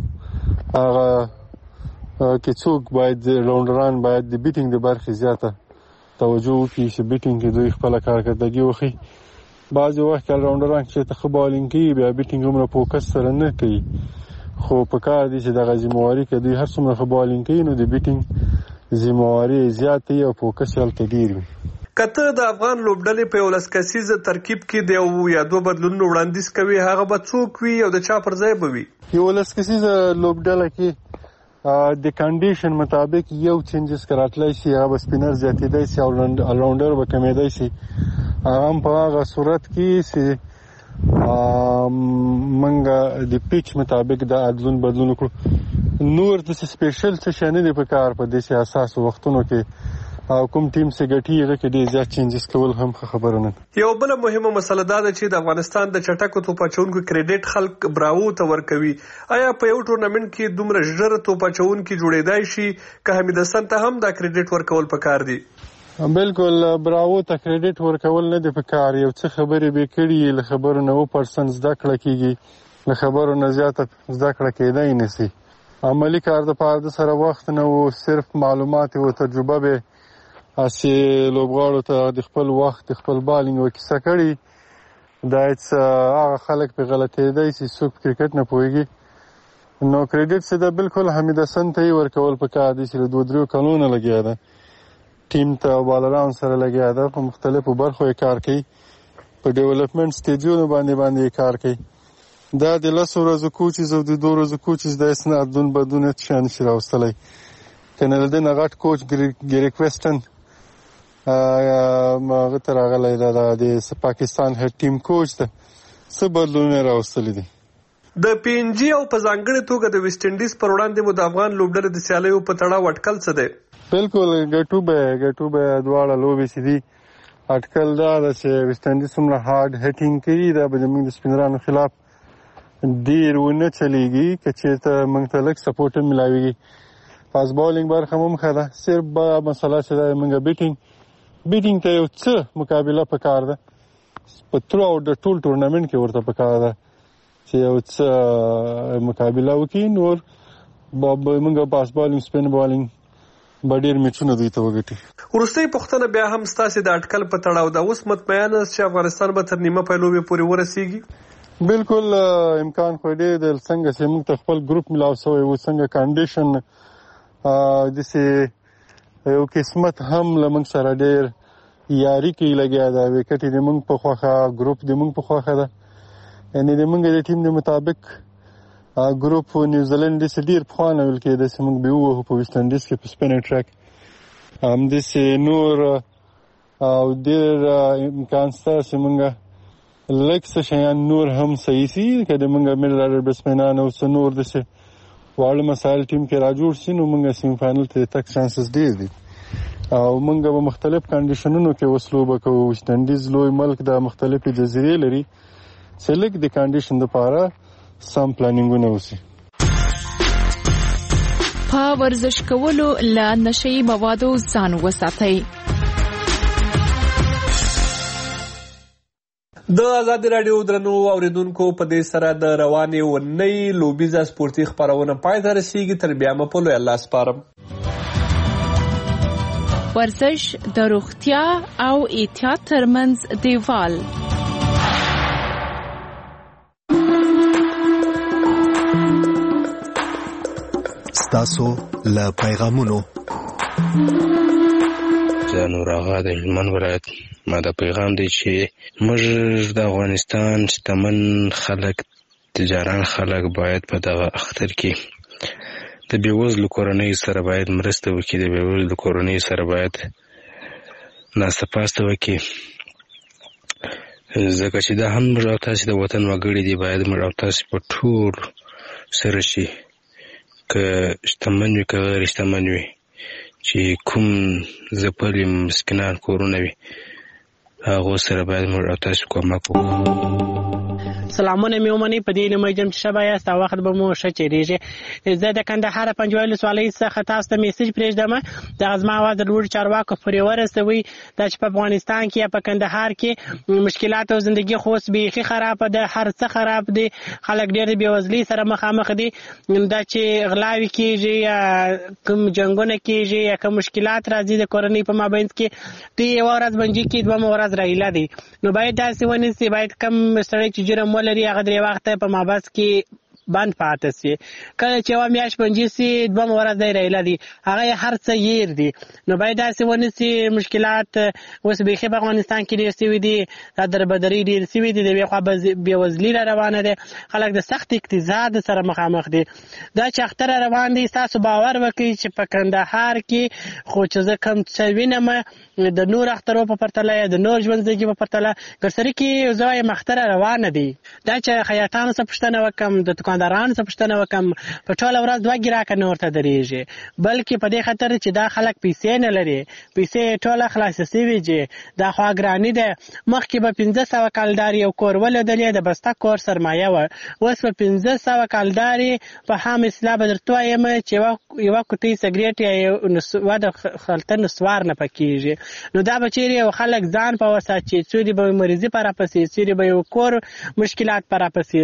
هغه کې څوک باید راونډران باید د بیټینګ د برخې زیاته توجه وکړي چې بیټینګ کې دوی خپله کارکردګي وښي. بعضې وخت کې راونډران چې ته ښه بالینګ کوي بیا بیټینګ هومره فوکس سره نه کوي، خو په کار دي چې دغه ذمهواري که دوی هر څومره ښه بالینګ کوي نو د بیټینګ ذمهواري زیات وي او فوکس یې هلته ډېر وي. که ته د افغان لوبډلې په یولس کسیز ترکیب کې د یو یا دوه بدلونونو وړاندیز کوي، هغه به څوک وي او د چا پر ځای به وي؟ یولس کسیزه لوبډله کې د کنډیشن مطابق یو چینجز که راتلی شي، هغه به سپینر زیاتېدی شي او الراونډر به کمېدی شي. هغه هم په هغه صورت کې چې منګه د پیچ مطابق د عدلون بدلون وکړو. نور د سپیشل څه شی نه دی په کار په داسې حساسو وختونو کې، او کوم ټیم چې ګټي هغه کې ډېر زیات چینجز کول هم ښه خبره نه ده. یو بله مهمه مسله دا ده چې د افغانستان د چټکو توپ اچوونکو کریډټ خلک براوو ته ورکوي. آیا په یو ټورنمنټ کې دومره ژر توپ اچوونکي جوړېدای شي که حمید حسن ته هم دا کریډټ ورکول پکار دي؟ بالکل براوو ته کریډټ ورکول نه دی پکار. یو څه خبرې به کړي، له خبرو نه اوه پرسنټ زده کړه کېږي، له خبرو نه زیاته زده کړه کېدای نه سي. عملي کار دپاره د سره وخت نه و، صرف معلومات او تجربه به هسې لوبغاړو ته د خپل وخت د خپل بالینګ یوه کیسه کړي دا هغه خلک په غلطېدی چې څوک کرکټ نه پوهېږي. نو کریډټ چې ده بالکل حمید حسن ته یې ورکول پکار دي چې له دوه درېو کلونو لګیا ده ټیم ته او بالرانو سره لګیا ده، په مختلفو برخو یې کار کوي، په ډیولپمنټ سټیجونو باندې باندې یې کار کوي. دا د لسو ورځو کوچیز او د دوه ورځو کوچیز د اسنادون بدون هېڅ شی نشي راوستلی. که نه له دې نه غټ کوچ ګریک ویسټن هغه ته راغلی ده، د پاکستان هیډ ټیم کوچ ده، څه بدلونونه یې راوستلي دي. د پی ان جي او په ځانګړې توګه د ویسټ انډیز پر وړاندې مو د افغان لوبډلې د سیالیو په تړاو اټکل څه دی؟ بالکل ګټو به ګټو به دواړه لوبې چې دي. اټکل دا ده چې ویسټ انډیز څومره هارډ هیټینګ کوي، دا به زموږ د سپینرانو خلاف ډېر ونه چلیږي که چېرته موږ ته لږ سپورټ هم میلاویږي. پاس باولینګ برخه هم ښه ده، صرف به مسله چې ده موږ بیټینګ بیټینګ ته یو څه مقابله پکار ده، په ترو آوټ د ټول ټورنمنټ کې ورته پکار ده چې یو څه مقابله وکړي. نور موږ پاس بالینګ سپین بالینګ به ډېر میچونه دوی ته وګټي. وروستۍ پوښتنه بیا هم ستاسې د اټکل په تړاو ده. اوس مطمئنه یاست چې افغانستان به تر نیمه پای لوبې پورې ورسېږي؟ بالکل امکان خو ډېر دی، څنګه چې موږ ته خپل ګروپ میلاو شوی و، څنګه کنډیشن داسې یو قسمت هم له موږ سره ډېر یاري کې لګیا ده، وکټ یې د موږ په خوښه، ګروپ د موږ په خوښه ده. یعنې د موږ د ټیم د مطابق ګروپ نیوزیلینډ داسې ډېر پخوا نه ویل کېده چې موږ به ووهو په ویسټ انډیز کې په سپینر ټریک. همداسې نور او ډېر امکان شته چې موږ لږ څه شیان نور هم صحیح سي، که د موږ میډل آرډر بیټسمینان او څه نور داسې واړه مسایل ټیم کې را جوړ شي، نو موږ سیمي فاینل ته د تګ چانسز ډېر دي. او موږ به مختلف کنډیشنونو کې اوس لوبه کوو. ویسټ انډیز لوی ملک دا مختلفې جزیرې لري چې لږ د کنډیشن دپاره سم پلانینګونه وسي. په ورزش کولو له نشهیي موادو ځان وساتئ. د ازادي راډیو درنو اوریدونکو، په دې سره د روانې اونۍ لوبیزه سپورتي خپرونه پای ته رسیږي. تر بیا مو په لوی الله سپارم. ورزش د روغتیا او احتیاط ترمنځ دیوال. ستاسو له پیغامونو زه نور آغا د هلمند ولایت. ما دا پیغام دی چې موږ د افغانستان شتمن خلک، تجاران خلک باید په دغه اختر کې د بېوزلو کورنیو سره باید مرسته وکړي، د بېوزلو کورنیو سره باید ناسته پاسته وکړي، ځکه چې دا هم موږ او تاسې د وطن وګړي دي. باید موږ او تاسې په ټول سره شي، که شتمن وي که غیر شتمن وي، چې کوم ځپلي مسکینان کورونه وي هغو سره باید موږ او تاسې کومک وکړو. سلامونه مې ومنئ، په دې هیله یم چې ښه به یاست او وخت به مو ښه تېرېږي. زه د کندهار پنجوایي ولسوالۍ څخه تاسو ته میسج پرېږدم. دغه زما اواز د لوړو چارواکو پورې ورسوئ، دا چې په افغانستان کې یا په کندهار کې مشکلات او زندګي خو اوس بیخي خرابه ده، هر څه خراب دي، خلک ډېر د بېوزلۍ سره مخامخ دي. دا چې غلاوې کېږي یا کوم جنګونه کېږي یا کوم مشکلات راځي د کورنۍ په مابینځ کې، دوی یوه ورځ بندي کړي، دویمه ورځ راهیله دي. نو باید داسې ونیسي، باید کم سړی چې جرم ولري هغه درې وخته په مابس کې بند پاتې سي. کله چې یوه میاشت بندي سي، دویمه ورځ دی راهیله دي، هغه یې هر څه هیر دي. نو باید داسې ونیسي. مشکلات اوس بیخي په افغانستان کې ډېر سوي دي، دا دربدرۍ ډېر سوي دي، د یوې خوا بېوزلي را روانه ده، خلک د سخت اقتصاد سره مخامخ دي. دا چې اختر روان دی، تاسو باور وکړئ چې په کندهار کې خو چې زه کوم څه وینم د نور اخترو په پرتله یا د نور ژوندځګي په پرتله ګرسري کې زه وایم اختره روانه دي. دا چې خیاطانو څه پوښتنه وکړم، د دکاندارانو څه پوښتنه وکړم، په ټوله ورځ دوه ګراکه نه ورته درېږي، بلکې په دې خاطر چې دا خلک پیسې نه لري، پیسې ټوله خلاصې سوي دي، دا خوا ګراني ده. مخکې به پنځه سوه کالدار یو کور ولېدلې، د بسته کور سرمایه وه، اوس به پنځه سوه کالدارې په هم اصطلاح به درته وایم چې یوه کوټۍ سګرېټ یا یوه د خلطه نسوار نه پکېږي. نو دا به چیرې یو خلک ځان په وساتي، څوري به مریضي په راپسې، څوري به یو کور مشکلات په راپسې.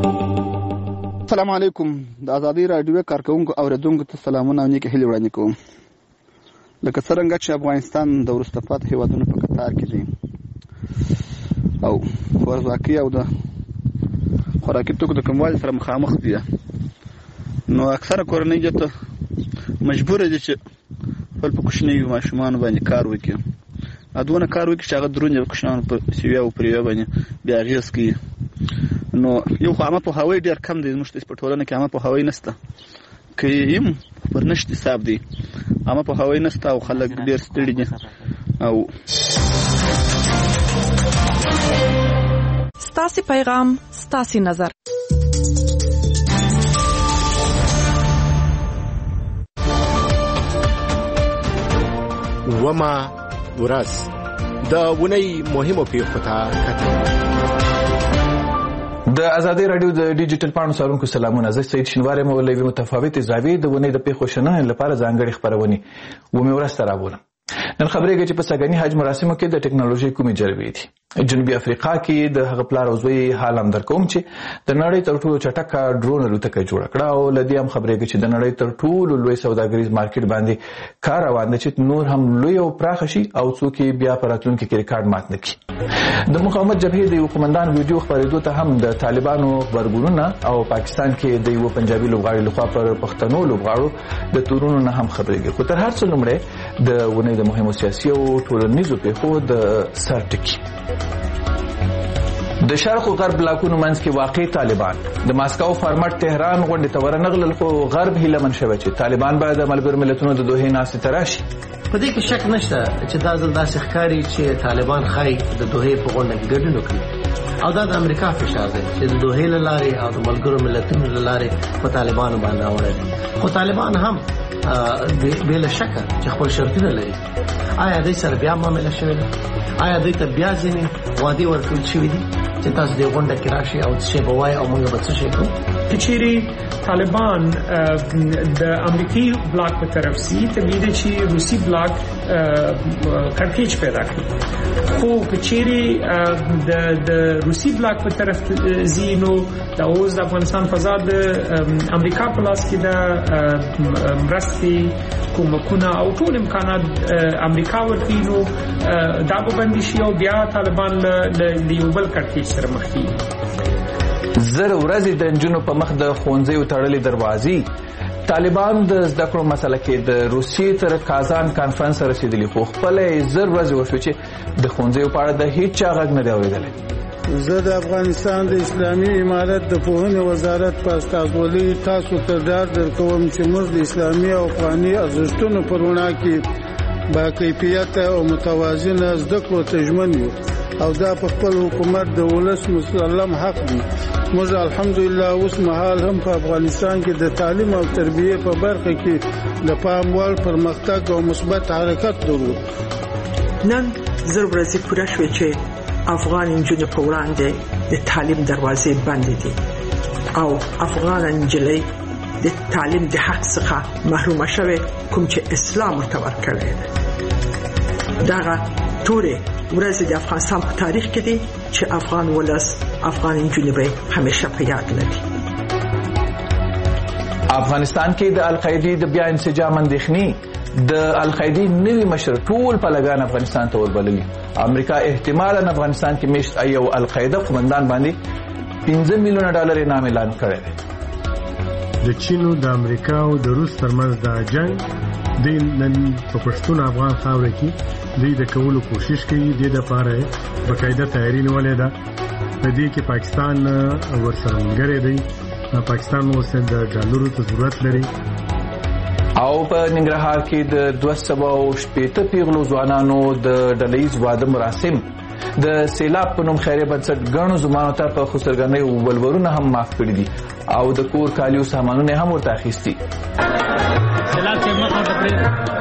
السلام علیکم. د ازادي راډیو کارکونکو اوریدونکو ته سلامونه او نیکې هیلې وړاندې کوم. لکه څرنګه چې افغانستان د وروسته پاتې هېوادونو په کتار کې دی، او ورزاکي او د خوراکي توکو د کموالي سره مخامخ دي. نو اکثره کورنۍ ته مجبوره دي چې خپل په کوچنیو ماشومانو باندې کار وکړي. ادونه کار وکړي چې هغه درونې کوچنیانو په سیویا او پریویا باندې بیا اغېز کوي. نو یو خو عامه پوهاوی ډېر کم دی زموږ په ټولنه کې. عامه پوهاوی نشته، که یم پر نشت حساب دی. عامه پوهاوی نشته او خلک ډېر ستړي دي. او ستاسې پیغام ستاسې نظر. وما ورځ د ونې مهمو پیښو ته کتل. د ازادي رادیو د ډیجیټل پاڼو څارونکو سلامونه. زه سید شینواری مولوی متفاوت زاویې د ونې د پیښو شننې لپاره ځانګړي خبرونه ومه ورسته راوړم. نن خبرېږي چې په سګنی حج مراسمو کې د ټکنالوژي کومې جلبې دي. جنوبي افریقا کې د هغه پلار او زوی حال هم درکوم چې د نړۍ تر ټولو چټکه ډرون الوتکه جوړه کړه او لدی هم خبرېږي چې د نړۍ تر ټولو لوی سوداګریز مارکیټ باندې کار روان دی چې نور هم لوی او پراخ شي او څوک بیا پر راتلونکي کې ریکارډ مات نکړي. د مقاومت جبهې د یو قومندان ویډیو خبرېدو ته هم د طالبانو خبرګونونه او پاکستان کې د یو پنجابي لوبغاړي لخوا پر پښتنو لوبغاړو د تورونو نه هم خبرېږي. خو تر هر څه لومړی د ونې د مهمو سیاسي او ټولنیزو پیښو د سر ټکي. د شرق او غرب بلاکونو منځ کې واقع طالبان د ماسکو فارمټ تهران غونډې ته ورنغلل، خو غرب هیله من شوی چې طالبان باید د ملګرو ملتونو د دوحې ناستې ته راشي. په دې کې شک نشته چې دا ځل داسې ښکاري چې طالبان ښایي د دوحې په غونډه کې ګډون وکړي او دا د امریکا فشار دی چې د دوحې له لارې او د ملګرو ملتونو له لارې په طالبانو باندې راوړي. خو طالبان هم بلا شکه چې خپل شرطونه لري. آیا دوی سره بیا معامله شوې ده؟ آیا دوی ته بیا ځینې وعدې ورکړل شوې دي چې تاسو دې غونډه کې راشي او څه به وایي او موږ به څه شي کوو؟ که چیرې طالبان د امریکایي بلاک په طرف سي ته ویل چې روسي بلاک کړکېچ پیدا کړي. خو که چیرې د د روسي بلاک په طرف زینو د اوس د افغانستان فضا د امریکا په لاس کې د مرستې کومکونه او ټول امکانات امریکا ورکوي، نو دا به بندي شي او بیا طالبان له یو بل کړکېچ سره مخ کېږي. زر ورځې د نجونو په مخ د ښوونځیو تړلې دروازې. طالبان د زده کړو مسله کې د روسیې تر کازان کانفرنس رسیدلی، خو خپل زر ورځې وشو چې د ښوونځیو په اړه د هیڅ چا غږ نه دی اورېدلی. زه د افغانستان د اسلامي امارت د پوهنې وزارت په استازولۍ تاسو ته ډاډ درکوم چې موږ د اسلامي او افغاني ارزښتونو په رڼا کې با کیفیت او متوازنه زده کړو ته ژمن یو او دا په خپل حکومت د ولس مسلم حق دی. موږ الحمدلله اوس مهال هم په افغانستان کې د تعلیم او تربیه په برخه کې د پام وړ پرمختګ او مثبت حرکت درلود. نن زر ورځې پوره شوې چې افغان نجونې په وړاندې د تعلیم دروازې بندې دي او افغان نجلۍ د تعلیم د حق څخه محرومه شوه کوم چې اسلام ورته ورکړی دی. دغه تورې ورځې د افغانستان په تاریخ کې دي چې افغان ولس افغان نجونې به همیشه په یاد لري. افغانستان کې د القاعده د بیا انسجام اندېښنې د القاعده نوی مشر ټول پلګان افغانستان ته وربللي. امریکا احتمالاً افغانستان کې مشت ایو القاعده قومندان باندې پنځه میلیونه ډالر انعام اعلان کړی دی. د چین او د امریکا او د روس ترمنځ د جنگ د نن په پښتون افغان خاورې کې د دې کولو کوشش کوي. د دې لپاره باقاعده تیاری نیولې ده. په دې کې پاکستان ورسره ملګری دی. پاکستان اوس د ډالرو ته ضرورت لري. او په ننګرهار کې د دوه سوه شپېته پیغلو ځوانانو د ډلهییز واده مراسم د سیلاب په نوم خیریه بنسټ ګڼو زمانو ته په خسرګنۍ ولورونه هم معاف کړي دي او د کور کالیو سامانونه هم ورته اخیستي. سیلاب کې مخه پرې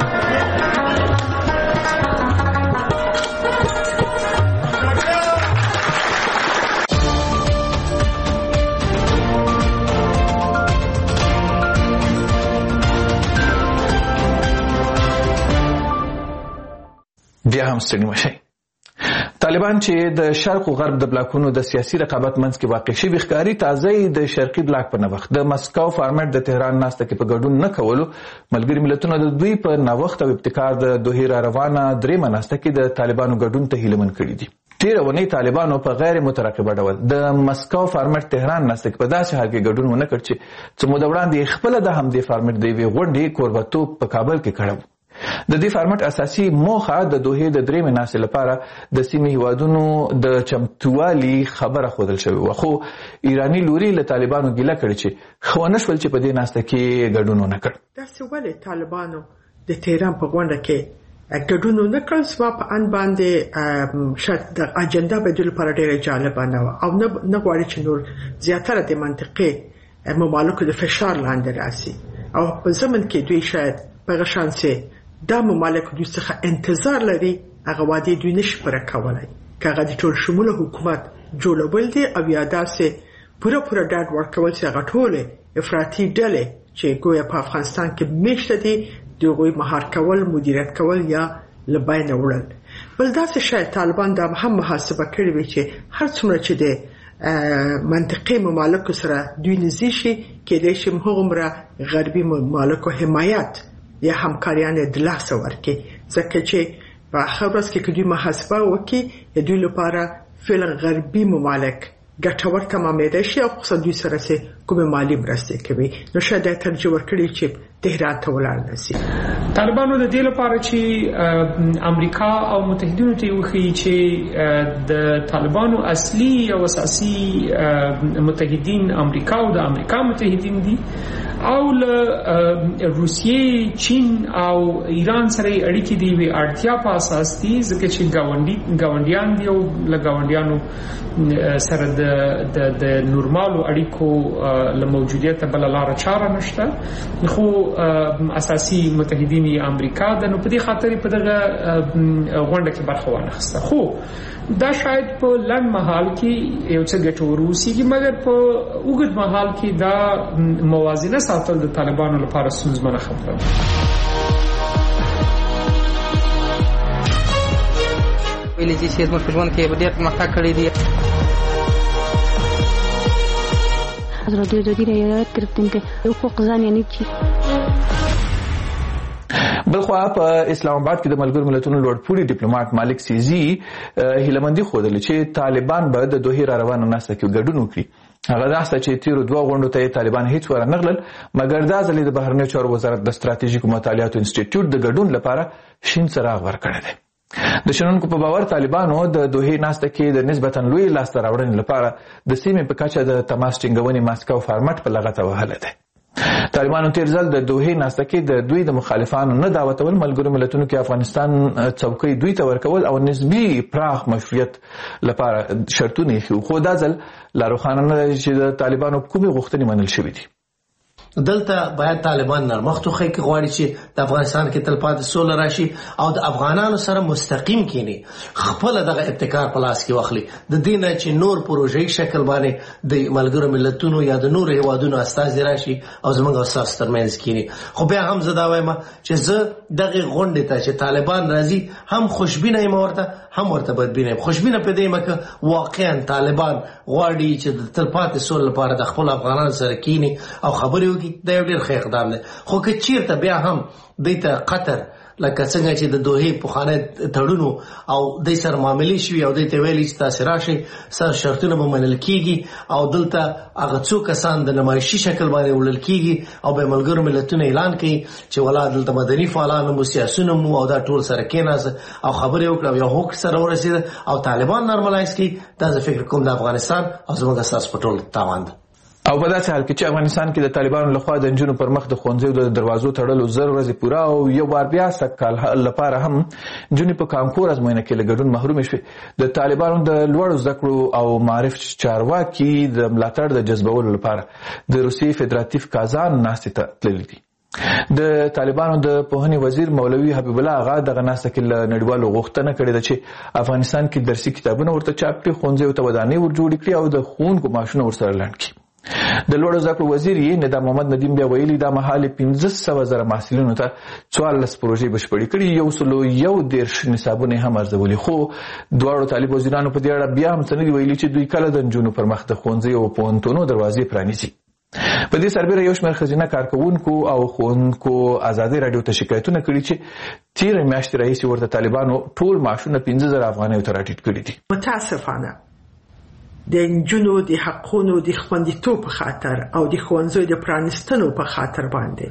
بیا هم ستړي مشي. طالبان چې د شرق او غرب د بلاکونو د سیاسي رقابت منځ کې واقع شوي ښکاري تازه د شرقي بلاک په نوښت د مسکو فارمټ د تهران ناسته کې په ګډون نه کولو ملګري ملتونو د دوی په نوښت او ابتکار د دوحې را روانه درېمه ناسته کې د طالبانو ګډون ته هیله من کړي دي. تیره اونۍ طالبانو په غیر مترقبه ډول د مسکو فارمټ تهران ناسته په داسې حال کې ګډون ونه کړ چې څه موده وړاندې خپله د همدې فارمټ د یوې غونډې کوربتوب په کابل کې کړی و. د دې فارمټ اساسي موخه د دوحې د درېیمې ناستې لپاره د سیمې هیوادونو د چمتووالي خبره ښودل شوې وه، خو ایراني لوري له طالبانو ګیله کړې چې ښه ونه شول چې په دې ناسته کې ګډون ونه کړ. داسې ولې طالبانو د تهران په غونډه کې ګډون ونه کړ؟ زما په اند باندې شاید د اجنډا به دوی لپاره ډېره جالبه نه وه او نه غواړي چې نور زیاتره د منطقې ممالکو د فشار لاندې راسي او په ضمن کې دوی شاید په هغه شانسې دا ممالک دوی څخه انتظار لري هغه وعدې دوی نشي پوره کولی که هغه د ټول شموله حکومت جوړول دي او یا داسې پوره پوره ډاډ ورکول چې هغه ټولې افراطي ډلې چې ګویا په افغانستان کې میشته دي د هغوی مهار کول، مدیریت کول یا له بینه وړل. بل داسې شاید طالبان دا هم محاسبه کړې وي چې هر څومره چې د منطقې ممالکو سره دوی نږدې شي کېدای شي هغومره غربي ممالکو حمایت یا همکاریان د لاسه ورکړي، ځکه چې په آخر ورځ کې که دوی محاسبه وکړي د دوی لپاره فعلا غربي ممالک ګټور تمامېدای شي او خصوصا دوی سره چې کومې مالي مرستې کوي، نو شاید دا ترجیح ورکړي چې تهران ته ولاړ نه شي. طالبانو د دې لپاره چې امریکا او متحدینو ته وښیي چې د طالبانو اصلي او اساسي متحدین امریکا او د امریکا متحدین دي او له روسیې، چین او ایران سره اړیکې دی وی اړتیا په اساس دي، ځکه چې ګاونډي ګاونډیان دي او له ګاونډیانو سره د د نورمالو اړیکو له موجودیت بل لار چاره نشته، خو اساسي متحدین امریکا د نو په دې خاطر په دغه غونډه کې برخه وانخسته. خو دا شاید په لنډ مهال کې یو څه ګټور وسیږي، مګر په اوږد مهال کې دا موازنه ساتل د طالبانو لپاره ستونزمنه خبره ده. ویلي چې زموږ په ژوند کې ډېر پرمختګ کړی دی. حضرت دوی د یاد گرفتیم که حقوق زن یعنی چی؟ بلخوا په اسلام آباد کې د ملګرو ملتونو لوړپوړي ډیپلوماټ مالک سیزي هیلمندي ښودلې چې طالبان به د دوحې را روانه ناسته کې ګډون وکړي. هغه ناسته چې تیرو دوه غونډو ته طالبان هیڅ ورنغلل، مګر دا ځلې د بهرنیو چارو وزارت د ستراتیژیکو مطالعاتو انسټیټیوټ د ګډون لپاره شین څراغ ورکړی دی. د شنونکو په باور طالبانو د دوحې ناسته کې د نسبتا لوی لاسته راوړنې لپاره د سیمې په کچه د تماس ټینګونې ماسکو فارمټ په لغته وهلی دی. طالبانو تیر ځل د دوحې ناسته کې د دوی د مخالفانو نه دعوتول، ملګرو ملتونو کې افغانستان څوکۍ دوی ته ورکول او نسبي پراخ مشروعیت لپاره شرطونه ایښي، خو دا ځل لا روښانه نه دی چې د طالبانو کومې غوښتنې منل شوې دي. دلته باید طالبان نرمښت وښیي که غواړي چې د افغانستان کې تلپاتې سوله راشي او د افغانانو سره مستقیم کینی، خپله دغه ابتکار په لاس کې واخلي، د دې نه چې نور پروژې شکل باندې د ملګرو ملتونو یا د نورو هیوادونو استازي راشي او زموږ او ستاسو ترمنځ کینی. خو بیا هم زه دا وایم چې زه دغې غونډې ته چې طالبان راځي هم خوشبینه یم ورته هم ورته بدبینه یم. خوشبینه په دې یم که واقعا طالبان غواړي چې د تلپاتې سولې لپاره د خپلو افغانانو سره کینی او خبرې دا یو ډېر ښه اقدام دی. خو که چیرته بیا هم دوی ته قطر لکه څنګه چې د دوحې پخوانی تړونو او دوی سره معاملې شوي او دوی ته ویلي چې تاسې راشئ ستاسو شرطونه به منل کېږي او دلته هغه څو کسان د نمایشي شکل باندې وړل کېږي او بیا ملګرو ملتونه اعلان کوي چې ولا دلته مدني فعالان مو سیاسونه مو او دا ټول سره کېناسته او خبرې وکړه او یو حق سره ورسېده او طالبان نارملایز کوي، دا زه فکر کوم د افغانستان او زموږ ستاسو په ټول تاوان ده. او په داسې حال کې چې افغانستان کې د طالبانو لخوا د نجونو پر مخ د ښوونځیو د دروازو تړلو زر ورځې پوره او یو بار بیا سږ کال لپاره هم نجونې په کانکور ازموینه کې له ګډون محرومې شوې. د طالبانو د لوړو زده کړو او معارف چارواکي د ملاتړ د جذبولو لپاره د روسیې فدراتیف کازان ناستې ته تللي دي. د طالبانو د پوهنې وزیر مولوي حبیب الله آغا دغه ناسته کې له نړیوالو غوښتنه کړې ده چې افغانستان کې درسي کتابونه ورته چاپ کړي، ښوونځیو ته ودانۍ ور جوړې کړي او د ښوونکو معاشونه ورسره لنډ کړي. د لوړو زده کړو وزیر یې ندا محمد ندیم بیا ویلي دا مهال پنځه سوه زره محصلینو ته څوارلس پروژې بشپړې کړي، یو سلو یو دېرش نصابونه یې هم ارزولي. خو دواړو طالب وزیرانو په دې اړه بیا هم څه نه دي ویلي چې دوی کله د نجونو پر مخ د ښوونځیو او پوهنتونو دروازې پرانیزي. په دې سربېره یو شمېر ښځینه کارکوونکو او ښوونکو ازادي راډیو ته شکایتونه کړي چې تېره میاشتې راهیسې ورته طالبانو ټول معاشونه پنځه زره افغانیو ته راټیټ کړي دي. متاسفانه د نجونو د حقونو د خوندیتوب په خاطر او د ښوونځیو د پرانیستنو په خاطر باندې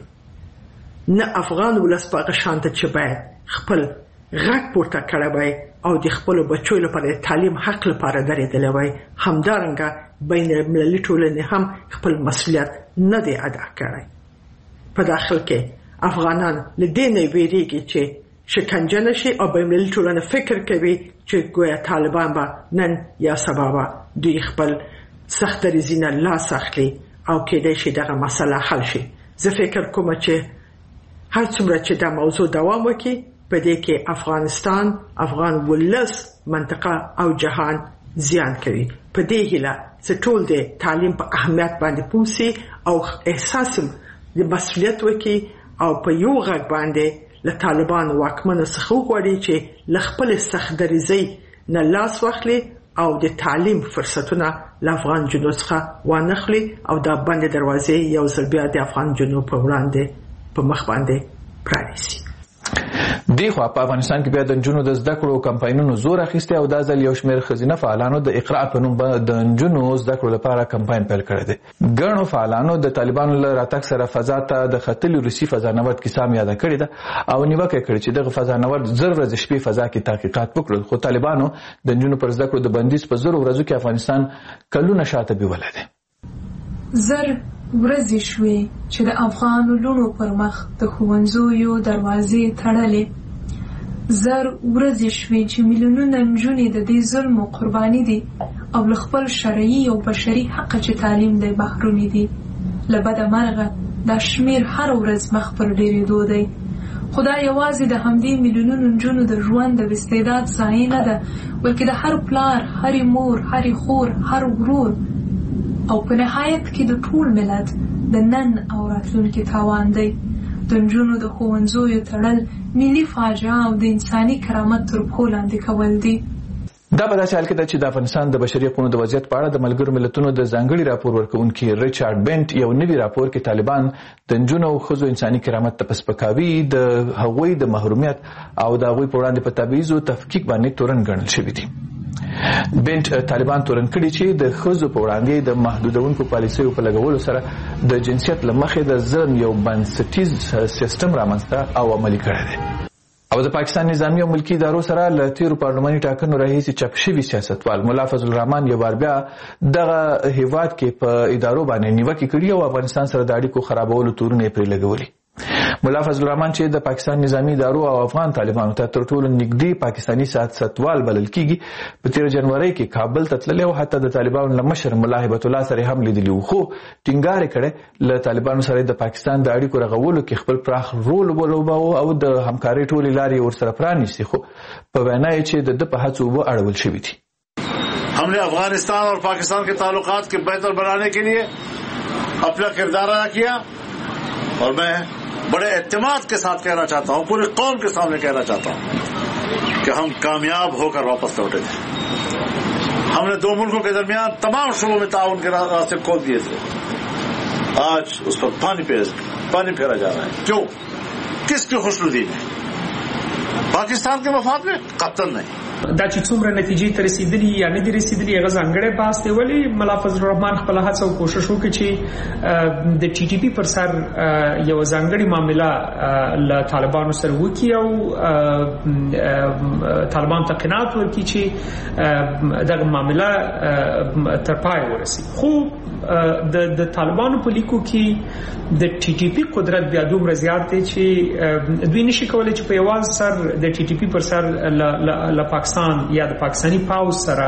نه افغان ولس په هغه شانته چې باید خپل غږ پورته کړی وای او د خپلو بچو لپاره د تعلیم حق لپاره درېدلی وای، همدارنګه بین المللي ټولنې هم خپل مسؤلیت نه دی ادا کړی. په داخل کې افغانان له دې نه ویریږي چې شکنجه نشي او بین المللي ټولنه فکر کوي چې ګویا طالبان به نن یا سبا به دوی خپل سخت دریځي نه لاس اخلي او کېدای شي دغه مسله حل شي. زه فکر کوم چې هر څومره چې دا موضوع دوام وکړي په دې کې افغانستان، افغان ولس، منطقه او جهان زیان کوي. په دې هیله چې ټول د تعلیم په اهمیت باندې پوه او احساس د مسؤلیت وکړي او په یو غږ باندې له طالبانو واکمنو څخه وغواړي چې له خپل سخت دریځۍ نه لاس واخلي او د تعلیم فرصتونه له افغان جنوب څخه وانخلي او دا بندې دروازې یو ځل بیا د افغان جنوب په وړاندې په مخ باندې پرانیسي. دی خو په افغانستان کې بیا د نجونو د زده کړو کمپاینونو زور اخیستی او دا ځل یو شمېر ښځینه فعالانو د اقرا په نوم د نجونو زده کړو لپاره کمپاین پیل کړی دی. ګڼو فعالانو د طالبانو له راتګ سره فضا ته د ختلي روسي فضانورد کیسه هم یاده کړې ده او نیوکه یې کړې چې دغه فضانورد زر ورځې شپې فضا کې تحقیقات وکړل، خو طالبانو د نجونو پر زده کړو د بندیز په زرو ورځو کې افغانستان کلونه شاته بیولی دی. زر ورځې شوې چې د افغان لوڼو پر مخ د ښوونځیو دروازې تړلې، زر ورځې شوې چې میلیونونه نجونې د دې ظلمو قرباني دي او له خپل شرعي او بشري حق چې تعلیم دی محرومې دي. له بده مرغه دا شمېر هر ورځ مخ پر ډېرېدو دی. خو دا یوازې د همدې میلیونونو نجونو د ژوند د استعداد ضایع نه ده، بلکې د هر پلار، هرې مور، هرې خور، هر ورور او په نهایت کې د ټول ملت د نن او راتلونکي تاوان دی. د نجونو د ښوونځیو تړل ملي فاجعه او د انساني کرامت تر پښو لاندې کول دي. دا په داسې حال کې ده چې د افغانستان د بشري حقوقو د وضعیت په اړه د ملګرو ملتونو د ځانګړي راپور ورکوونکي ریچارډ بنټ یو نوي راپور کې طالبان د نجونو او ښځو انساني کرامت ته په سپکاوي، د هغوی د محرومیت او د هغوی په وړاندې په تبعیض او تفکیک باندې تورن ګڼل شوي دي. بنټ طالبان تورن کړي چې د ښځو په وړاندې د محدودونکو پالیسیو په لګولو سره د جنسیت له مخې د ظلم یو بنسټیز سیستم رامنځته او عملي کړی دی. او د پاکستان نظامی او ملکی ادارو سره له تیرو پارلماني ټاکنو راهیسې چپ شوي سیاستوال ملا فضل الرحمن یو بار بیا دغه هیواد کې په ادارو باندې نیوکې کړي او افغانستان سره د اړیکو خرابولو تورونه یې پرې لګولي. ملا فضل الرحمن چې د پاکستان نظامی ادارو او افغان طالبانو ته تر ټولو نږدې پاکستاني سیاستوال بلل کیږي، په تیر جنوري کې کابل ته تللی او حتی د طالبانو له مشر ملا هیبت الله سره هم لیدلی و، خو ټینګار یې کړی له طالبانو سره د پاکستان د اړیکو رغولو کې خپل پراخ رول ولوباوه او د همکارۍ ټولې لارې ورسره پرانیستې، خو په وینا یې چې د ده په هڅو واړول شوي دي. ہم نے افغانستان اور پاکستان کے تعلقات کے بہتر بنانے کے لیے اپنا کردار ادا کیا اور میں بڑے اعتماد کے ساتھ کہنا چاہتا ہوں، پوری قوم کے سامنے کہنا چاہتا ہوں کہ ہم کامیاب ہو کر واپس لوٹے تھے. ہم نے دو ملکوں کے درمیان تمام شعبوں میں تعاون کے راستے کھول دیے تھے. آج اس پر پانی پانی پھیرا جا رہا ہے. کیوں؟ کس کی خوشنودی میں؟ پاکستان کے مفاد میں؟ قطعاً نہیں. دا چې څومره نتیجې ته رسیدلي یا نه دي رسیدلي هغه ځانګړی بحث دی، ولې ملا فضل الرحمن خپله هڅه او کوشش وکړي چې د ټي ټي پي پر سر یو ځانګړې معامله له طالبانو سره وکړي او طالبانو ته قناعت ورکړي چې دغه معامله تر پای ورسي. خو د د طالبانو په لیکو کې د ټي ټي پي قدرت بیا دومره زیات دی چې دوی نشي کولی چې په یوازې سر د ټي ټي پي پر سر له پاکستان یا د پاکستاني پاوز سره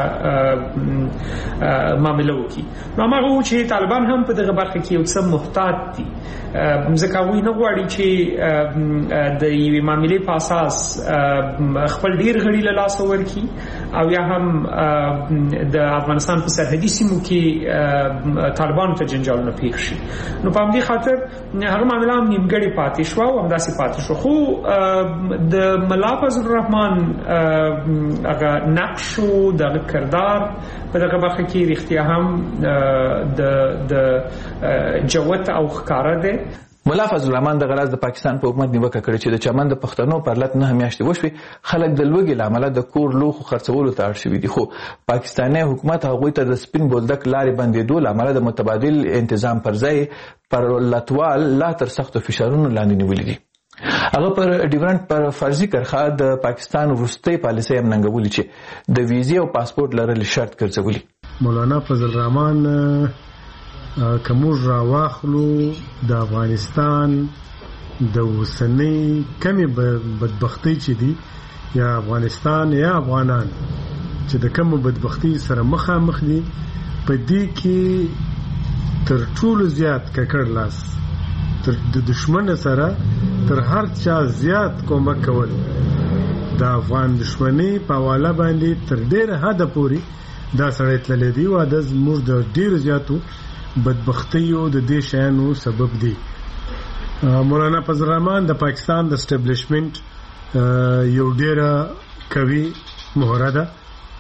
معامله وکړي. نو هغه و چې طالبان هم په دغه برخه کې یو څه محتاط دي، ځکه هغوی نه غواړي چې د یوې معاملې په اساس خپل ډیر غړي له لاسه ورکړي او یا هم د افغانستان په سرحدي سیمو کې طالبانو ته جنجالونه پیښ شي. نو په همدې خاطر هغه معامله هم نیمګړې پاتې شوه او همداسې پاتې شوه. خو د ملا فضل الرحمن هغه نقش او د کردار په دغه برخه کې رښتیا هم د د جوت او ښکارا ده. مولا فضل الرحمن د غراز د پاکستان په حکومت نیوکه کړې چې د چمن د پښتنو پر لټ نه میاشتې وشوي خلک د لوګي لامل د کور لوخو خرڅولو ته اړ شوي دي، خو پاکستاني حکومت هغوی ته د سپین بولدک لارې بندېدو لامل د متبادل انتظام پر ځای پر لټوال لا تر سختو فشارونو لاندې نیولي دي. هغه پر ډیورنټ پر فرضي کرخه د پاکستان وروستۍ پالیسۍ هم ننګولي چې د ویزې او پاسپورت لرل شرط ګرځولي. مولانا فضل الرحمن کومور را واخلو د افغانستان د اوسنۍ کمی بدبختی چې دي یا افغانستان یا افغانان چې د کوم بدبختی سره مخامخ دي په دې کې تر ټولو زیات ککړ لاس تر د دشمن سره تر هر چا زیات کومک کول د افغان دشمنی په حواله باندې تر ډېر حد پورې دا سړی تللی دی او د زموږ د ډېرو زیاتو بدبختیو د دې شیانو سبب دی. مولانا فضل الرحمن د پاکستان د اسټابلیشمنت یو ډیره قوي مهره ده.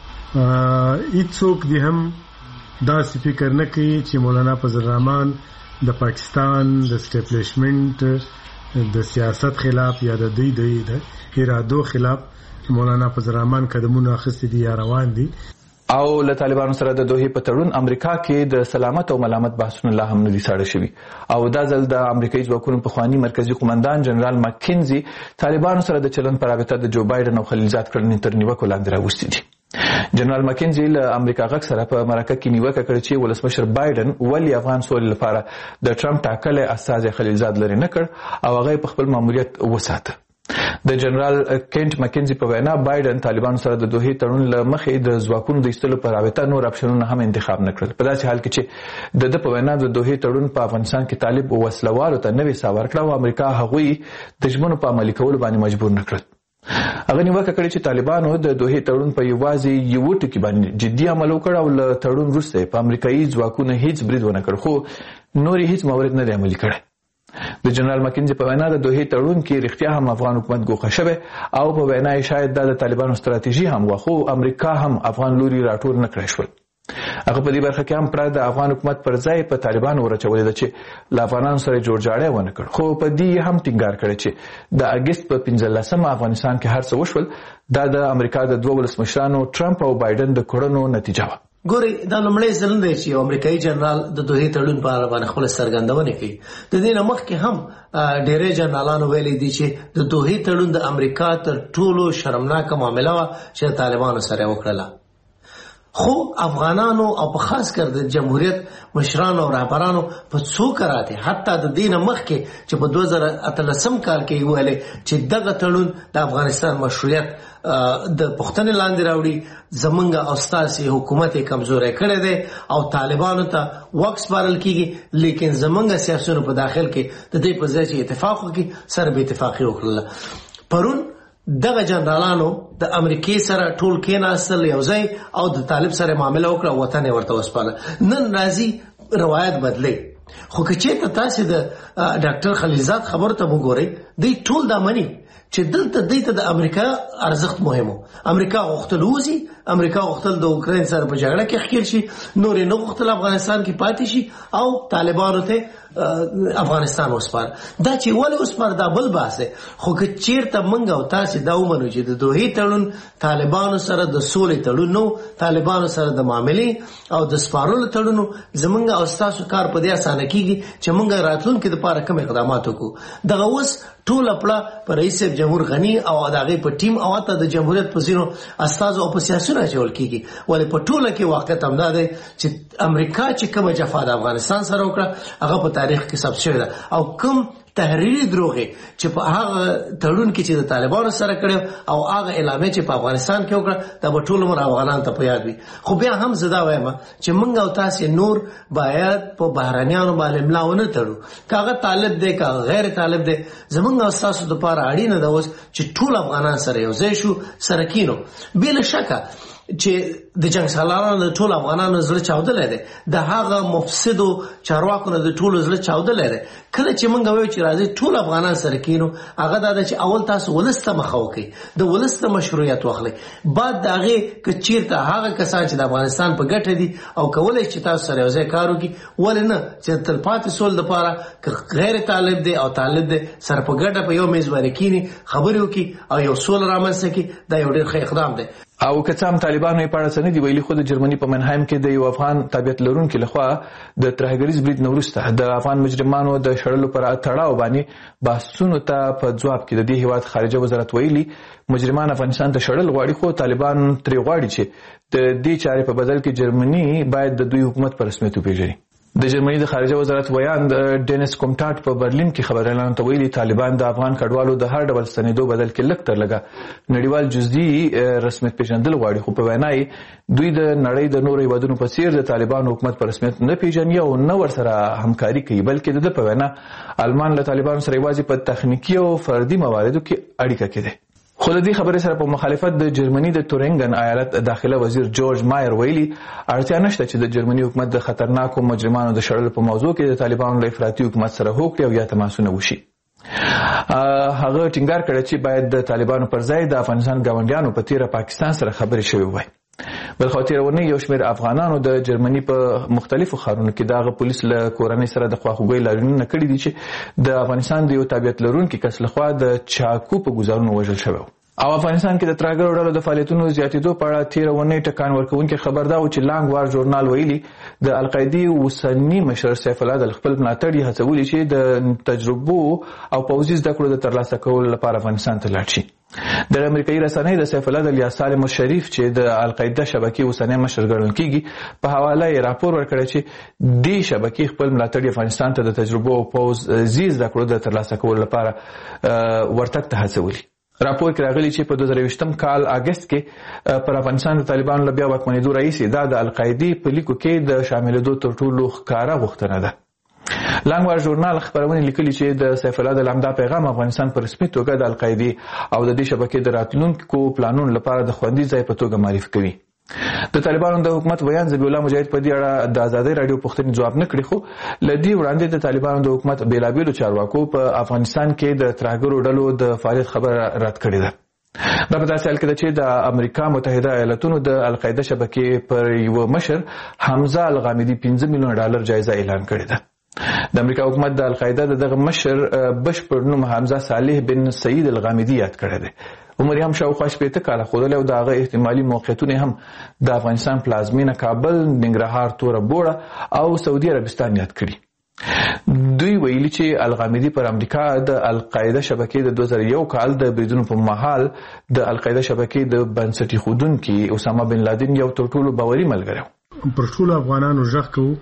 هیڅوک دې هم داسې فکر نه کوي چې مولانا فضل الرحمن د پاکستان د اسټابلیشمنت د سیاست خلاف یا د دې د ارادو خلاف مولانا فضل الرحمن قدمونه اخیستي دي یا روان دي. او له طالبانو سره د دوحې په تړون امریکا کې د سلامت او ملامت بحثونه لا هم نه دي ساړه شوي او دا ځل د امریکایي ځواکونو پخواني مرکزي قومندان جنرال مکینزي طالبانو سره د چلند پر رابطه د جو بایدن او خلیلزاد کړنې تر نیوکو لاندې راوستي دي. جنرال مکینزي له امریکا غږ سره په مرکه کې نیوکه کړې چې ولسمشر بایدن ولې افغان سولې لپاره د ټرمپ ټاکلی استازی خلیلزاد لرې نه کړ او هغه په خپل ماموریت وساته. د جنرال کینټ مکینزي په وینا بایدن طالبانو سره د دوحې تړون له مخې د ځواکونو د ایستلو په رابطه نور اپشنونه هم انتخاب نه کړل، په داسې حال کې چې د ده په وینا د دوحې تړون په افغانستان کې طالب وسلوالو ته نوې ساه ورکړه او امریکا هغوی د ژمنو په عملي کولو باندې مجبور نه کړل. هغه نیوکه کړې چې طالبانو د دوحې تړون په یوازې یو ټکي باندې جدي عمل وکړ او له تړون وروسته په امریکایي ځواکونو هیڅ برید ونه کړ، خو نور هیڅ مورد نه دی عملي کړی. د جنرال مکینزي په وینا د دوحې تړون کې رښتیا هم افغان حکومت ګوښه شوی او په وینا یې شاید دا د طالبانو ستراتیژي هم وه، خو امریکا هم افغان لوري راټول نه کړی شول. هغه په دې برخه کې هم پرته د افغان حکومت پر ځای په طالبانو ورچولې ده چې له افغانانو سره جوړجاړی ونه کړ، خو په دې هم ټینګار کړی چې د اګست په پنځلسمه افغانستان کې هر څه وشول دا د امریکا د دوه ولسمشرانو ټرمپ او بایدن د کړنو نتیجه وه. ګوري دا لومړی ځل دی چې امریکایي جنرال د دوحې تړون په اړه باندې خپل څرګندونه کوي. د دې نه مخکې هم ډېری جنرالانو ویلي دي چې د دوحې تړون د امریکا تر ټولو شرمناکه معامله وه چې طالبانو سره وکړله، خو افغانانو او په خاص کر د جمهوریت مشرانو او رهبرانو په څو کراته حتی د دې نه مخکې چې په دوه زره اتلسم کال کې ویلي چې دغه تړون د افغانستان مشروعیت د پښتنې لاندې راوړي، زمونږ او ستاسې حکومت یې کمزوری کړی دی او طالبانو ته واک سپارل کیږي، لیکن زمونږ سیاسیونو په داخل کې د دې په ځای چې اتفاق وکړي سره به اتفاقي وکړله. پرون دغه جنرالانو د امریکای سره ټول کېناستل یو ځای او د طالب سره معامله وکړه، وطن یې ورته وسپاره. نن راځي روایت بدلی، خو که چېرته تاسې د ډاکټر خلیلزاد خبرو ته وګورئ دوی ټول دا مني چې دلته دوی ته د امریکا ارزښت مهم و. امریکا غوښتل وځي، امریکا غوښتل د اوکراین سره په جګړه کې ښکېل شي، نور یې نه غوښتل افغانستان کې پاتې شي او طالبانو ته افغانستان وسپار. دا چې ولې وسپار دا بل بحث دی، خو که چېرته موږ او تاسې دا ومنو چې د دوحې تړون طالبانو سره د سولې تړون نه و، طالبانو سره د معاملې او د سپارلو تړون و، زموږ او ستاسو کار په دې اسانه کېږي چې موږ راتلونکي دپاره کوم اقدامات وکړو. دغه اوس ټوله پړه په رئیس صاحب جمهور غني او د هغې په ټیم او حتی د جمهوریت په ځینو استازو او په سیاسونه اچول کېږي، ولې په ټوله کې واقعیت همدا دی چې امریکا چې کومه جفا د افغانستان سره وکړه هغه په تاریخ کې ثبت شوې ده، او کوم تحریري دروغې چې په هغه تړون کې چې د طالبانو سره کړی او هغه اعلامیه چې په افغانستان کې وکړه دا به ټول عمر افغانانو ته په یاد وي. خو بیا هم زه دا وایم چې موږ او تاسې نور باید په بهرنیانو باندې ملا ونه تړو، که هغه طالب دی که غیر طالب دی. زموږ او ستاسو دپاره اړینه ده اوس چې ټول افغانان سره یو ځای شو، سره کینو. بې له شکه چې د جنگ سالارانو د ټول افغانانو زړه چاودلی دی د هغه مفسدو چارواکو نه د ټولو زړه چاودلی دی کله چې موږ وایو چې راځئ ټول افغانان سره کینو هغه دا ده چې اول تاسو ولس ته مخه وکړئ د ولس ته مشروعیت واخلئ بعد د هغې که چېرته هغه کسان چې د افغانستان په ګټه دي او کولی چې تاسو سره یو ځای کار وکړي ولې نه چې تلپاتې سول دپاره که غیر طالب دی او طالب دی سره په ګډه په یو میز باندې کیني خبرې وکړي او یو سوله رامنځته کړي دا یو ډېر ښه اقدام دی. او که څه هم طالبانو یې په اړه څه نه دي ویلي خو د جرمني په منهایم کې د یو افغان تابعیت لرونکي لخوا د ترهګریز برید نه وروسته د افغان مجرمانو د شړلو پر تړاو باندې بحثونو ته په ځواب کې د دې هیواد خارجه وزارت ویلي مجرمان افغانستان ته شړل غواړي خو طالبان ترې غواړي چې د دې چارې په بدل کې جرمني باید د دوی حکومت په رسمیت وپېژني. د جرمني د خارجه وزارت ویان د ډینس کومټاټ په برلین کې خبريالانو ته ویلي طالبان د افغان کډوالو د هر ډول ستنېدو بدل کې لږ تر لږه نړیوال جزئي رسمیت پیژندل غواړي خو په وینا یې دوی د نړۍ د نورو هیوادونو په څیر د طالبانو حکومت په رسمیت نه پیژني او نه ورسره همکاري کوي بلکې د په وینا آلمان له طالبانو سره یوازې په تخنیکي او فردي مواردو کې اړیکه کوي. خو د دې خبرې سره په مخالفت د جرمني د تورنګن ایالت داخله وزیر جورج مایر ویلي اړتیا نشته چې د جرمني حکومت د خطرناکو مجرمانو د شړلو په موضوع کې د طالبانو له افراطي حکومت سره هوکړې او یا تماسونه وشي. هغه ټینګار کړی چې باید د طالبانو پر ځای د افغانستان ګاونډیانو په تیره پاکستان سره خبرې شوې وای. بلخو تېره اونۍ یو شمېر افغانانو د جرمني په مختلفو ښارونو کې د هغه پولیس له کورنۍ سره د خواخوږۍ لاریونونه کړي دي چې د افغانستان د یو تابعیت لرونکي کس لخوا د چاقو په ګوزارونو وژل شوی او افغانستان کې د ترهګرو ډلو د فعالیتونو زیاتېدو په اړه تېره اونۍ ټکان ورکوونکی خبر دا و چې لانګ وار ژورنال ویلي د القاعدې اوسني مشر سیف الله د خپل ملاتړي هڅولي چې د تجربو او پوځي زده کړو د ترلاسه کولو لپاره افغانستان ته لاړ شي. د امریکایي رسنۍ د سیف الله د الیا سالم الشریف چې د القاعده شبکې اوسنی مشر ګڼل کیږي په حواله یې راپور ورکړی چې دې شبکې خپل ملاتړي افغانستان ته د تجربو او پوځي زده کړو د ترلاسه کولو لپاره ورتګ ته هڅولي. راپور کې راغلی چې په دوه زره یوویشتم کال اگست کې پر افغانستان د طالبانو له بیا واکمنېدو راهیسې دا د القاعدې په لیکو کې د شاملېدو تر ټولو ښکاره غوښتنه ده. لانګوار ژورنال خبرونه لیکلي چې د سیف الله د لمدا پیغام افغانستان په رسمي توګه د القاعدې او د دې شبکې د راتلونکو پلانونو لپاره د خوندي ځای په توګه معرفي کوي. د طالبانو د حکومت ویان ذبیح الله مجاهد په دې اړه د ازادۍ راډیو پوښتنې ځواب نه کړي خو له دې وړاندې د طالبانو د حکومت بېلابېلو چارواکو په افغانستان کې د ترهګرو ډلو د فعالیت خبره رد کړې ده. دا په داسې حال کې ده چې د امریکا متحده ایالتونو د القاعده شبکې پر یو مشر حمزه الغامدي پنځه میلیونه ډالر جایزه اعلان کړې ده. د امریکا حکومت د القاعده د دغه مشر بشپړ نوم حمزه صالح بن سعید الغامدي یاد کړی دی. عمر یې هم شاوخوا شپېته کاله ښودلی او د هغه احتمالي موقعیتونه هم د افغانستان پلازمینه کابل، ننګرهار، توره بوړه او سعودي عربستان یاد کړي. دوی ویلي چې الغامدي پر امریکا د القاعده شبکې د دوه زره یو کال د بریدونو په مهال د القاعده شبکې د بنسټ ایښودونکي اسامه بن لادن یو تر ټولو باوري ملګری و. پر ټولو افغانانو غږ کوو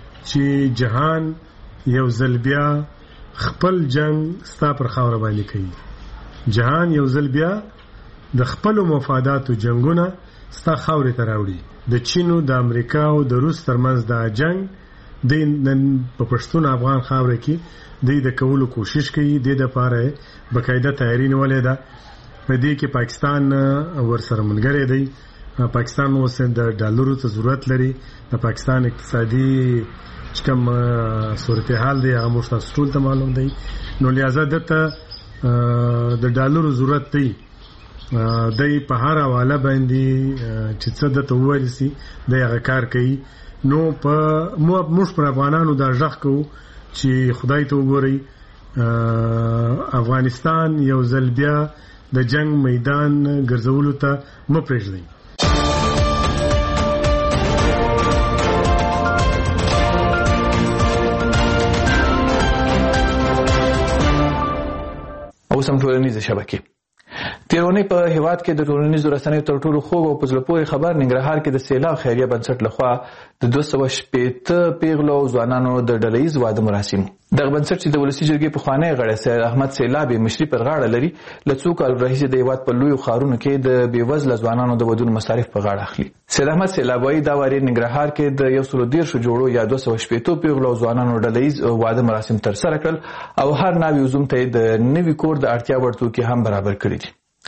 چې جهان یو ځل بیا خپل جنگ ستا پر خاوره باندې کوي. جهان یو ځل بیا د خپلو مفاداتو جنگونه ستا خاورې ته راوړي. د چین او د امریکا او د روس ترمنځ دا جنگ د نن په پښتون افغان خاوره کې د د کولو کوشش کوي. د دپاره بقاعده تیاری نیولې ده. په دې کې پاکستان ورسره ملګری دی. پاکستان اوس د ډالرو ته ضرورت لري. د پاکستان اقتصادي چې کوم صورتحال دی هغه موږ تاسو ټول ته معلوم دی. نو لہذا دته د ډالرو ضرورت دی. دی په هر حواله باندې چې څه دته وویل سي دی هغه کار کوي. نو په موږ پر افغانانو دا غږ کوو چې خدای ته وګورئ افغانستان یو ځل بیا د جنگ میدان ګرځولو ته مه پرېږدئ. اوس هم ټولنیزه شبکې. تېره اونۍ په هېواد کې د ټولنیزو رسنیو تر ټولو خوږ او په زړه پورې خبر ننګرهار کې د سیلاب خیریه بنسټ لخوا د دوه سوه شپېته پیغلو او ځوانانو د ډله ییز واده مراسم. دغه بنسټ چې د ولسي جرګې پخوانی غړی سید احمد سیلاب یې مشري پر غاړه لري له څو کالو راهیسې د هېواد په لویو ښارونو کې د بېوزله ځوانانو د ودونو مصارف په غاړه اخلي. سید احمد سیلاب وایي دا وارې ننګرهار کې د یو سلو دېرشو جوړو یا دوه سوه شپېتو پیغلو او ځوانانو ډله ییز واده مراسم ترسره کړل او هر ناوې وزوم ته یې د نوي کور د اړتیا وړ توکي هم برابر کړي دي.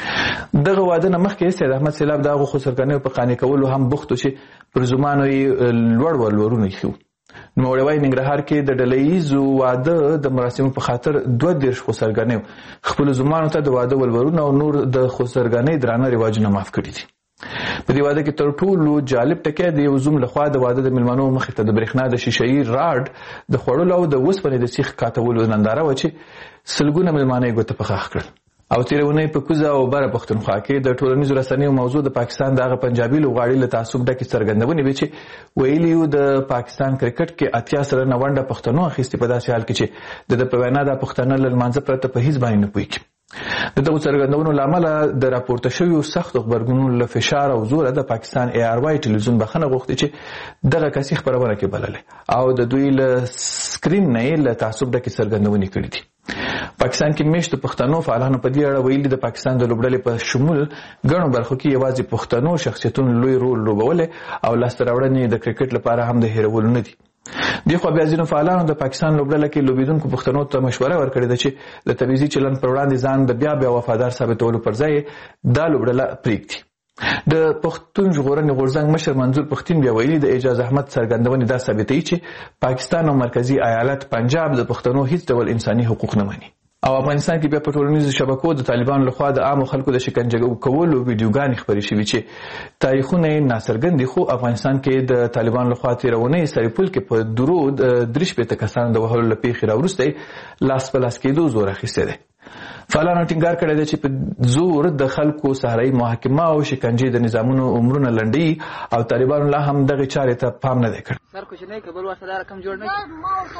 دغه واده نه مخکې سید احمد سیلاب دغه خسرګنیو په قانع کولو هم بوخت چې پر زمانو یې لوړ ولورونه خو نو وړوي ننګرهار کې د ډلهیزو واده د مراسمو په خاطر دوه دیرش خسرګنیو خپل زمانو ته د واده ولورونه او نور د خسرګنۍ درانه رواجونه معاف کړي دي. په دې واده کې تر ټولو جالب ټکی د یو زوم لخوا د واده د میلمنو مخې ته د برېښنا د شیشه‌ای راډ د خوړلو او د وسپنې د سیخ کاتولو ننداره و چې سلګونه میلمانه یې ګوته په خاخ کړل. او تیرونی په کوزه او بره پښتونخوا کې د ټولنیزو رسنیو موضوع د پاکستان دغه پنجابي لوغاړي له تعصب ډکې څرګندونې وې چې ویلي یو د پاکستان کرکټ کې اتیا سره نونډه پښتنو اخیستي په داسې حال کې چې د په وینا د پښتنه له لمانځه پرته په هیڅ باندې نه پوهېږي. د دغو څرګندونو له امله د راپورته شویو سختو غبرګونونو له فشار او زوره د پاکستان ای آر واي ټلویزیون بخښنه غوښتې چې دغه کسي خپرونه کې بللې او د دوی له سکرین نه یې له تعصب ډکې څرګندونې کړې دي. پاکستان کې میشتو پښتنو فعالانو په دې اړه ویلي د پاکستان د لوبډلې په شمول ګڼو برخو کې یوازې پښتنو شخصیتونو لوی رول لوبولی او لاسته راوړنې د کرکټ لپاره هم د هیرولو نه دي. دې خوا بیا ځینو فعالانو د پاکستان لوبډله کې لوبېدونکو پښتنو ته مشوره ورکړې ده چې د تبعیضي چلند پر وړاندې ځان د بیا بیا وفادار ثابتولو پر ځای دا لوبډله پرېږدي. د پښتون ژغورنې غورځنګ مشر منظور پښتين بیا ویلي د اعجاز احمد څرګندونې دا ثابتوي چې پاکستان او مرکزی ایالت پنجاب د پښتنو هیڅ ډول انساني حقوق نه مني. او افغانستان کې بیا په ټولنیزو شبکو د طالبانو لخوا د عامو خلکو د شکنجه کولو ویډیوګانې خپرې شوي چې تاریخونه یې ناڅرګند دي، خو افغانستان کې د طالبانو لخوا تېرونۍ سرپل کې په درود درې شپېته کسانو د وهلو له پیښې راوروسته لاس په لاس کېدو زور اخیستی دی. فعالانو ټینګار کړی دی چې په زور د خلکو صحرایي محاکمه او شکنجې د نظامونو عمرونه لنډوي او طالبانو لا هم دغې چارې ته پام نه دی کړی. سر کوچنی که بل واسه دا رقم جوړ نه کړي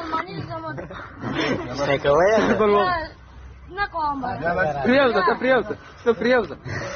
نه کوم پریوزه ته پریوزه ته پریوزه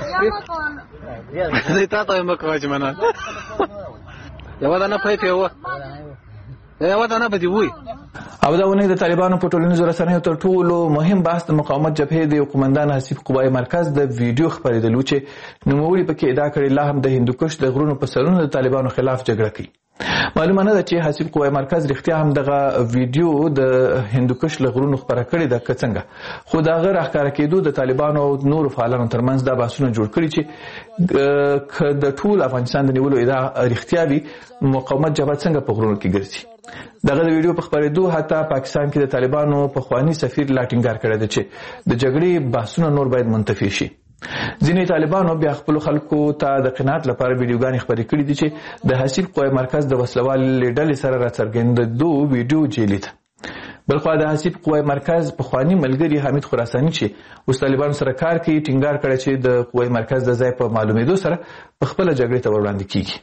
زه تا ته یم کوم چې منه یو دا نه پېته یو یو دا نه بدی وای. او دا ونې د طالبانو په ټولنیزو رسنیو تر ټولو مهم بحث د مقاومت جبهې د قومندان حسیب قوای مرکز د ویډیو خپرېدلو چې نوموړي پکې ادعا کړې لا هم د هندوکش د غرونو په سرونو د طالبانو خلاف جګړه کوي. معلومه نه ده چې حسیب قوای مرکز رښتیا هم دغه ویډیو د هندوکش له غرونو خپره کړې ده که څنګه، خو د هغه راښکاره کېدو د طالبانو او نورو فعالانو ترمنځ دا بحثونه جوړ کړي چې د ټول افغانستان د نیولو ادعا رښتیا وي مقاومت جبهه څنګه په غرونو کې ګرځي. دغه د ویډیو په خپرېدو حتی پاکستان کې د طالبانو پخواني سفیر لا ټینګار کړی دی چې د جګړې بحثونه نور باید منتفي شي. ځینې طالبانو بیا خپلو خلکو ته د قناعت لپاره ویډیوګانې خپرې کړي دي چې د حسیب قوای مرکز د وسلوالې ډلې سره راڅرګندېدو ویډیو جعلي ده. بلخوا د حسیب قوای مرکز پخواني ملګري حمید خراساني چې اوس طالبانو سره کار کوي ټینګار کړی چې د قوای مرکز د ځای په معلومېدو سره په خپله جګړې ته وړاندې کیږي.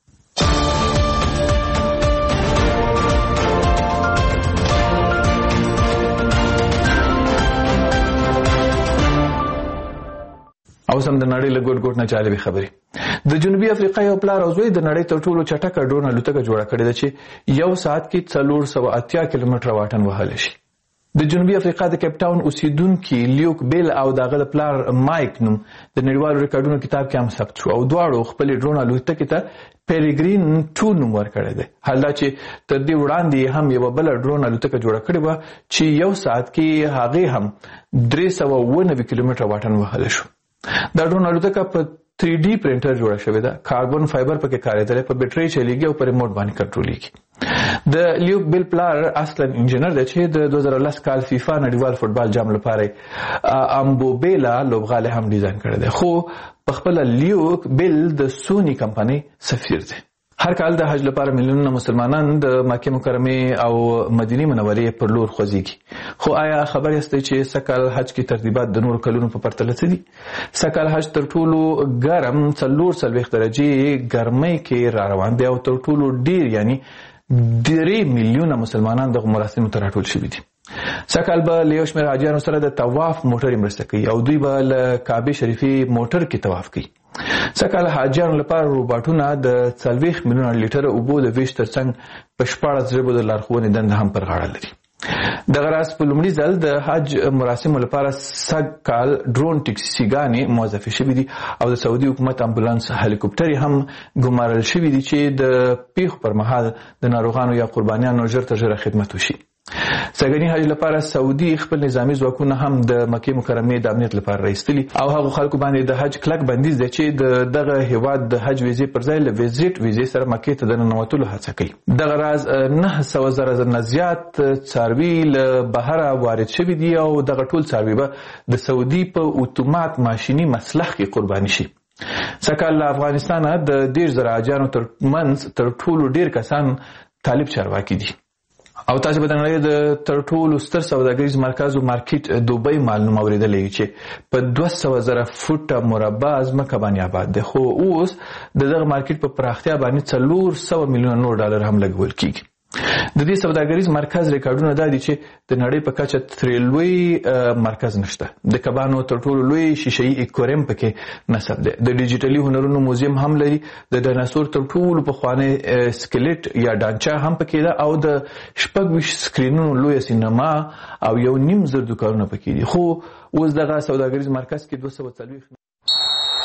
او سم د نړۍ له ګوټ ګوټ نه جالبې خبرې. د جنوبي افریقا یو پلار او زوی د نړۍ تر ټولو چټکه ډرون الوتکه جوړه کړې ده چې یو ساعت کې څلور سوه اتیا کیلومتره واټن وهلی شي. د جنوبي افریقا د کیپ ټاون اوسیدونکي لیوک بیل او دغه د پلار مایک نوم د نړیوالو ریکارډونو کتاب کې هم ثبت شو او دواړو خپلې ډرون الوتکې ته پیریګرین ټو نوم ورکړی دی. حال دا چې تر دې وړاندې هم یوه بله ډرون الوتکه جوړه کړې وه چې یو ساعت کې هغې هم درې سوه اووه نوي کیلومتره واټن وهلی شو. دا ډرون الوتکه په تھری ډي پرنټر جوړه شوې ده، کاربن فایبر پکې کارېدلی، په بیټرۍ چلیږي او په ریموټ باندې کنټرولېږي. د لیوک بیل پلار اصلا انجینر دی چې د دوه زره لس کال فیفا نړیوال فوټبال جام لپاره امبوبیلا لوبغالی هم ډیزاین کړی دی، خو په خپله لیوک بیل د سونی کمپنۍ سفیر دی. هر کال د حج لپاره میلیونونه مسلمانان د مکې مکرمې او مدینې منورې پر لور خوځېږي. خو آیا خبر یاستئ چې سږکال حج کې ترتیبات د نورو کلونو په پرتله څه دي؟ سږکال حج تر ټولو ګرم څلور څلوېښت درجې ګرمۍ کې را روان دی او تر ټولو ډېر یعنی درې میلیونه مسلمانان دغو مراسمو ته راټول شوي دي. سږکال به له یو شمېر حاجیانو سره د طواف موټرې مرسته کوي او دوی به له کعبې شریفې موټر کې طواف کوي. سږکال حاجیانو لپاره روباټونه د څلوېښت میلیونه لیټره اوبو د ویش ترڅنګ په شپاړس ژبو د لارښوونې دنده هم پر غاړه لري. دغه راز په لومړي ځل د حج مراسمو لپاره سږکال ډرون ټکسیګانې موظفې شوي دي او د سعودي حکومت امبولانس هلیکوپټرې هم ګمارل شوي دي چې د پیښو پر مهال د ناروغانو یا قربانیانو ژر تر ژره خدمت وشي. سګنی حج لپاره سعودي خپل نظامی ځواکونه هم د مکه مکرمه د امنیت لپاره راستلي او هغه خلکو باندې د حج کلک بندیز دی چې د دغه هیواد د حج ویزې پر ځای له ویزټ ویزې سره مکه ته د ننوتلو هڅه کوي. دغه راز نه سوه زره نه زیات څاروي له بهره وارد شوي دي او دغه ټول څاروي به د سعودي په اتومات ماشیني مسلخ کې قرباني شي. سکهال له افغانستانه د دېرش زره حاجیانو تر منځ تر ټولو ډېر کسان طالب چارواکي دي. او تاسو به د نړۍ د تر ټولو ستر سوداګریز مرکز او مارکیټ دوبۍ معلوم اوریدلی چې په دوه سوه زره فوټه مربع ځمکه باندې آباد دی، خو اوس د دغه مارکیټ په پراختیا باندې څلور سوه میلیونه نور ډالر هم لګول کیږي. د دې سوداګریز مرکز ریکارډونه دا دي چې د نړۍ په کچه ترې لوی مرکز نشته. د کبانو تر ټولو لوی شیشه‌ایي ایکواریم پکې نصب دی. د ډیجیټلي هنرونو موزیم هم لري. د ډایناسور تر ټولو پخوانی سکلیټ یا ډانچه هم پکې ده او د شپږ ویشت سکرینونو لویه سینما او یو نیم زر دوکانونه پکې دي. خو اوس دغه سوداګریز مرکز کې دوه سوه څلوېښت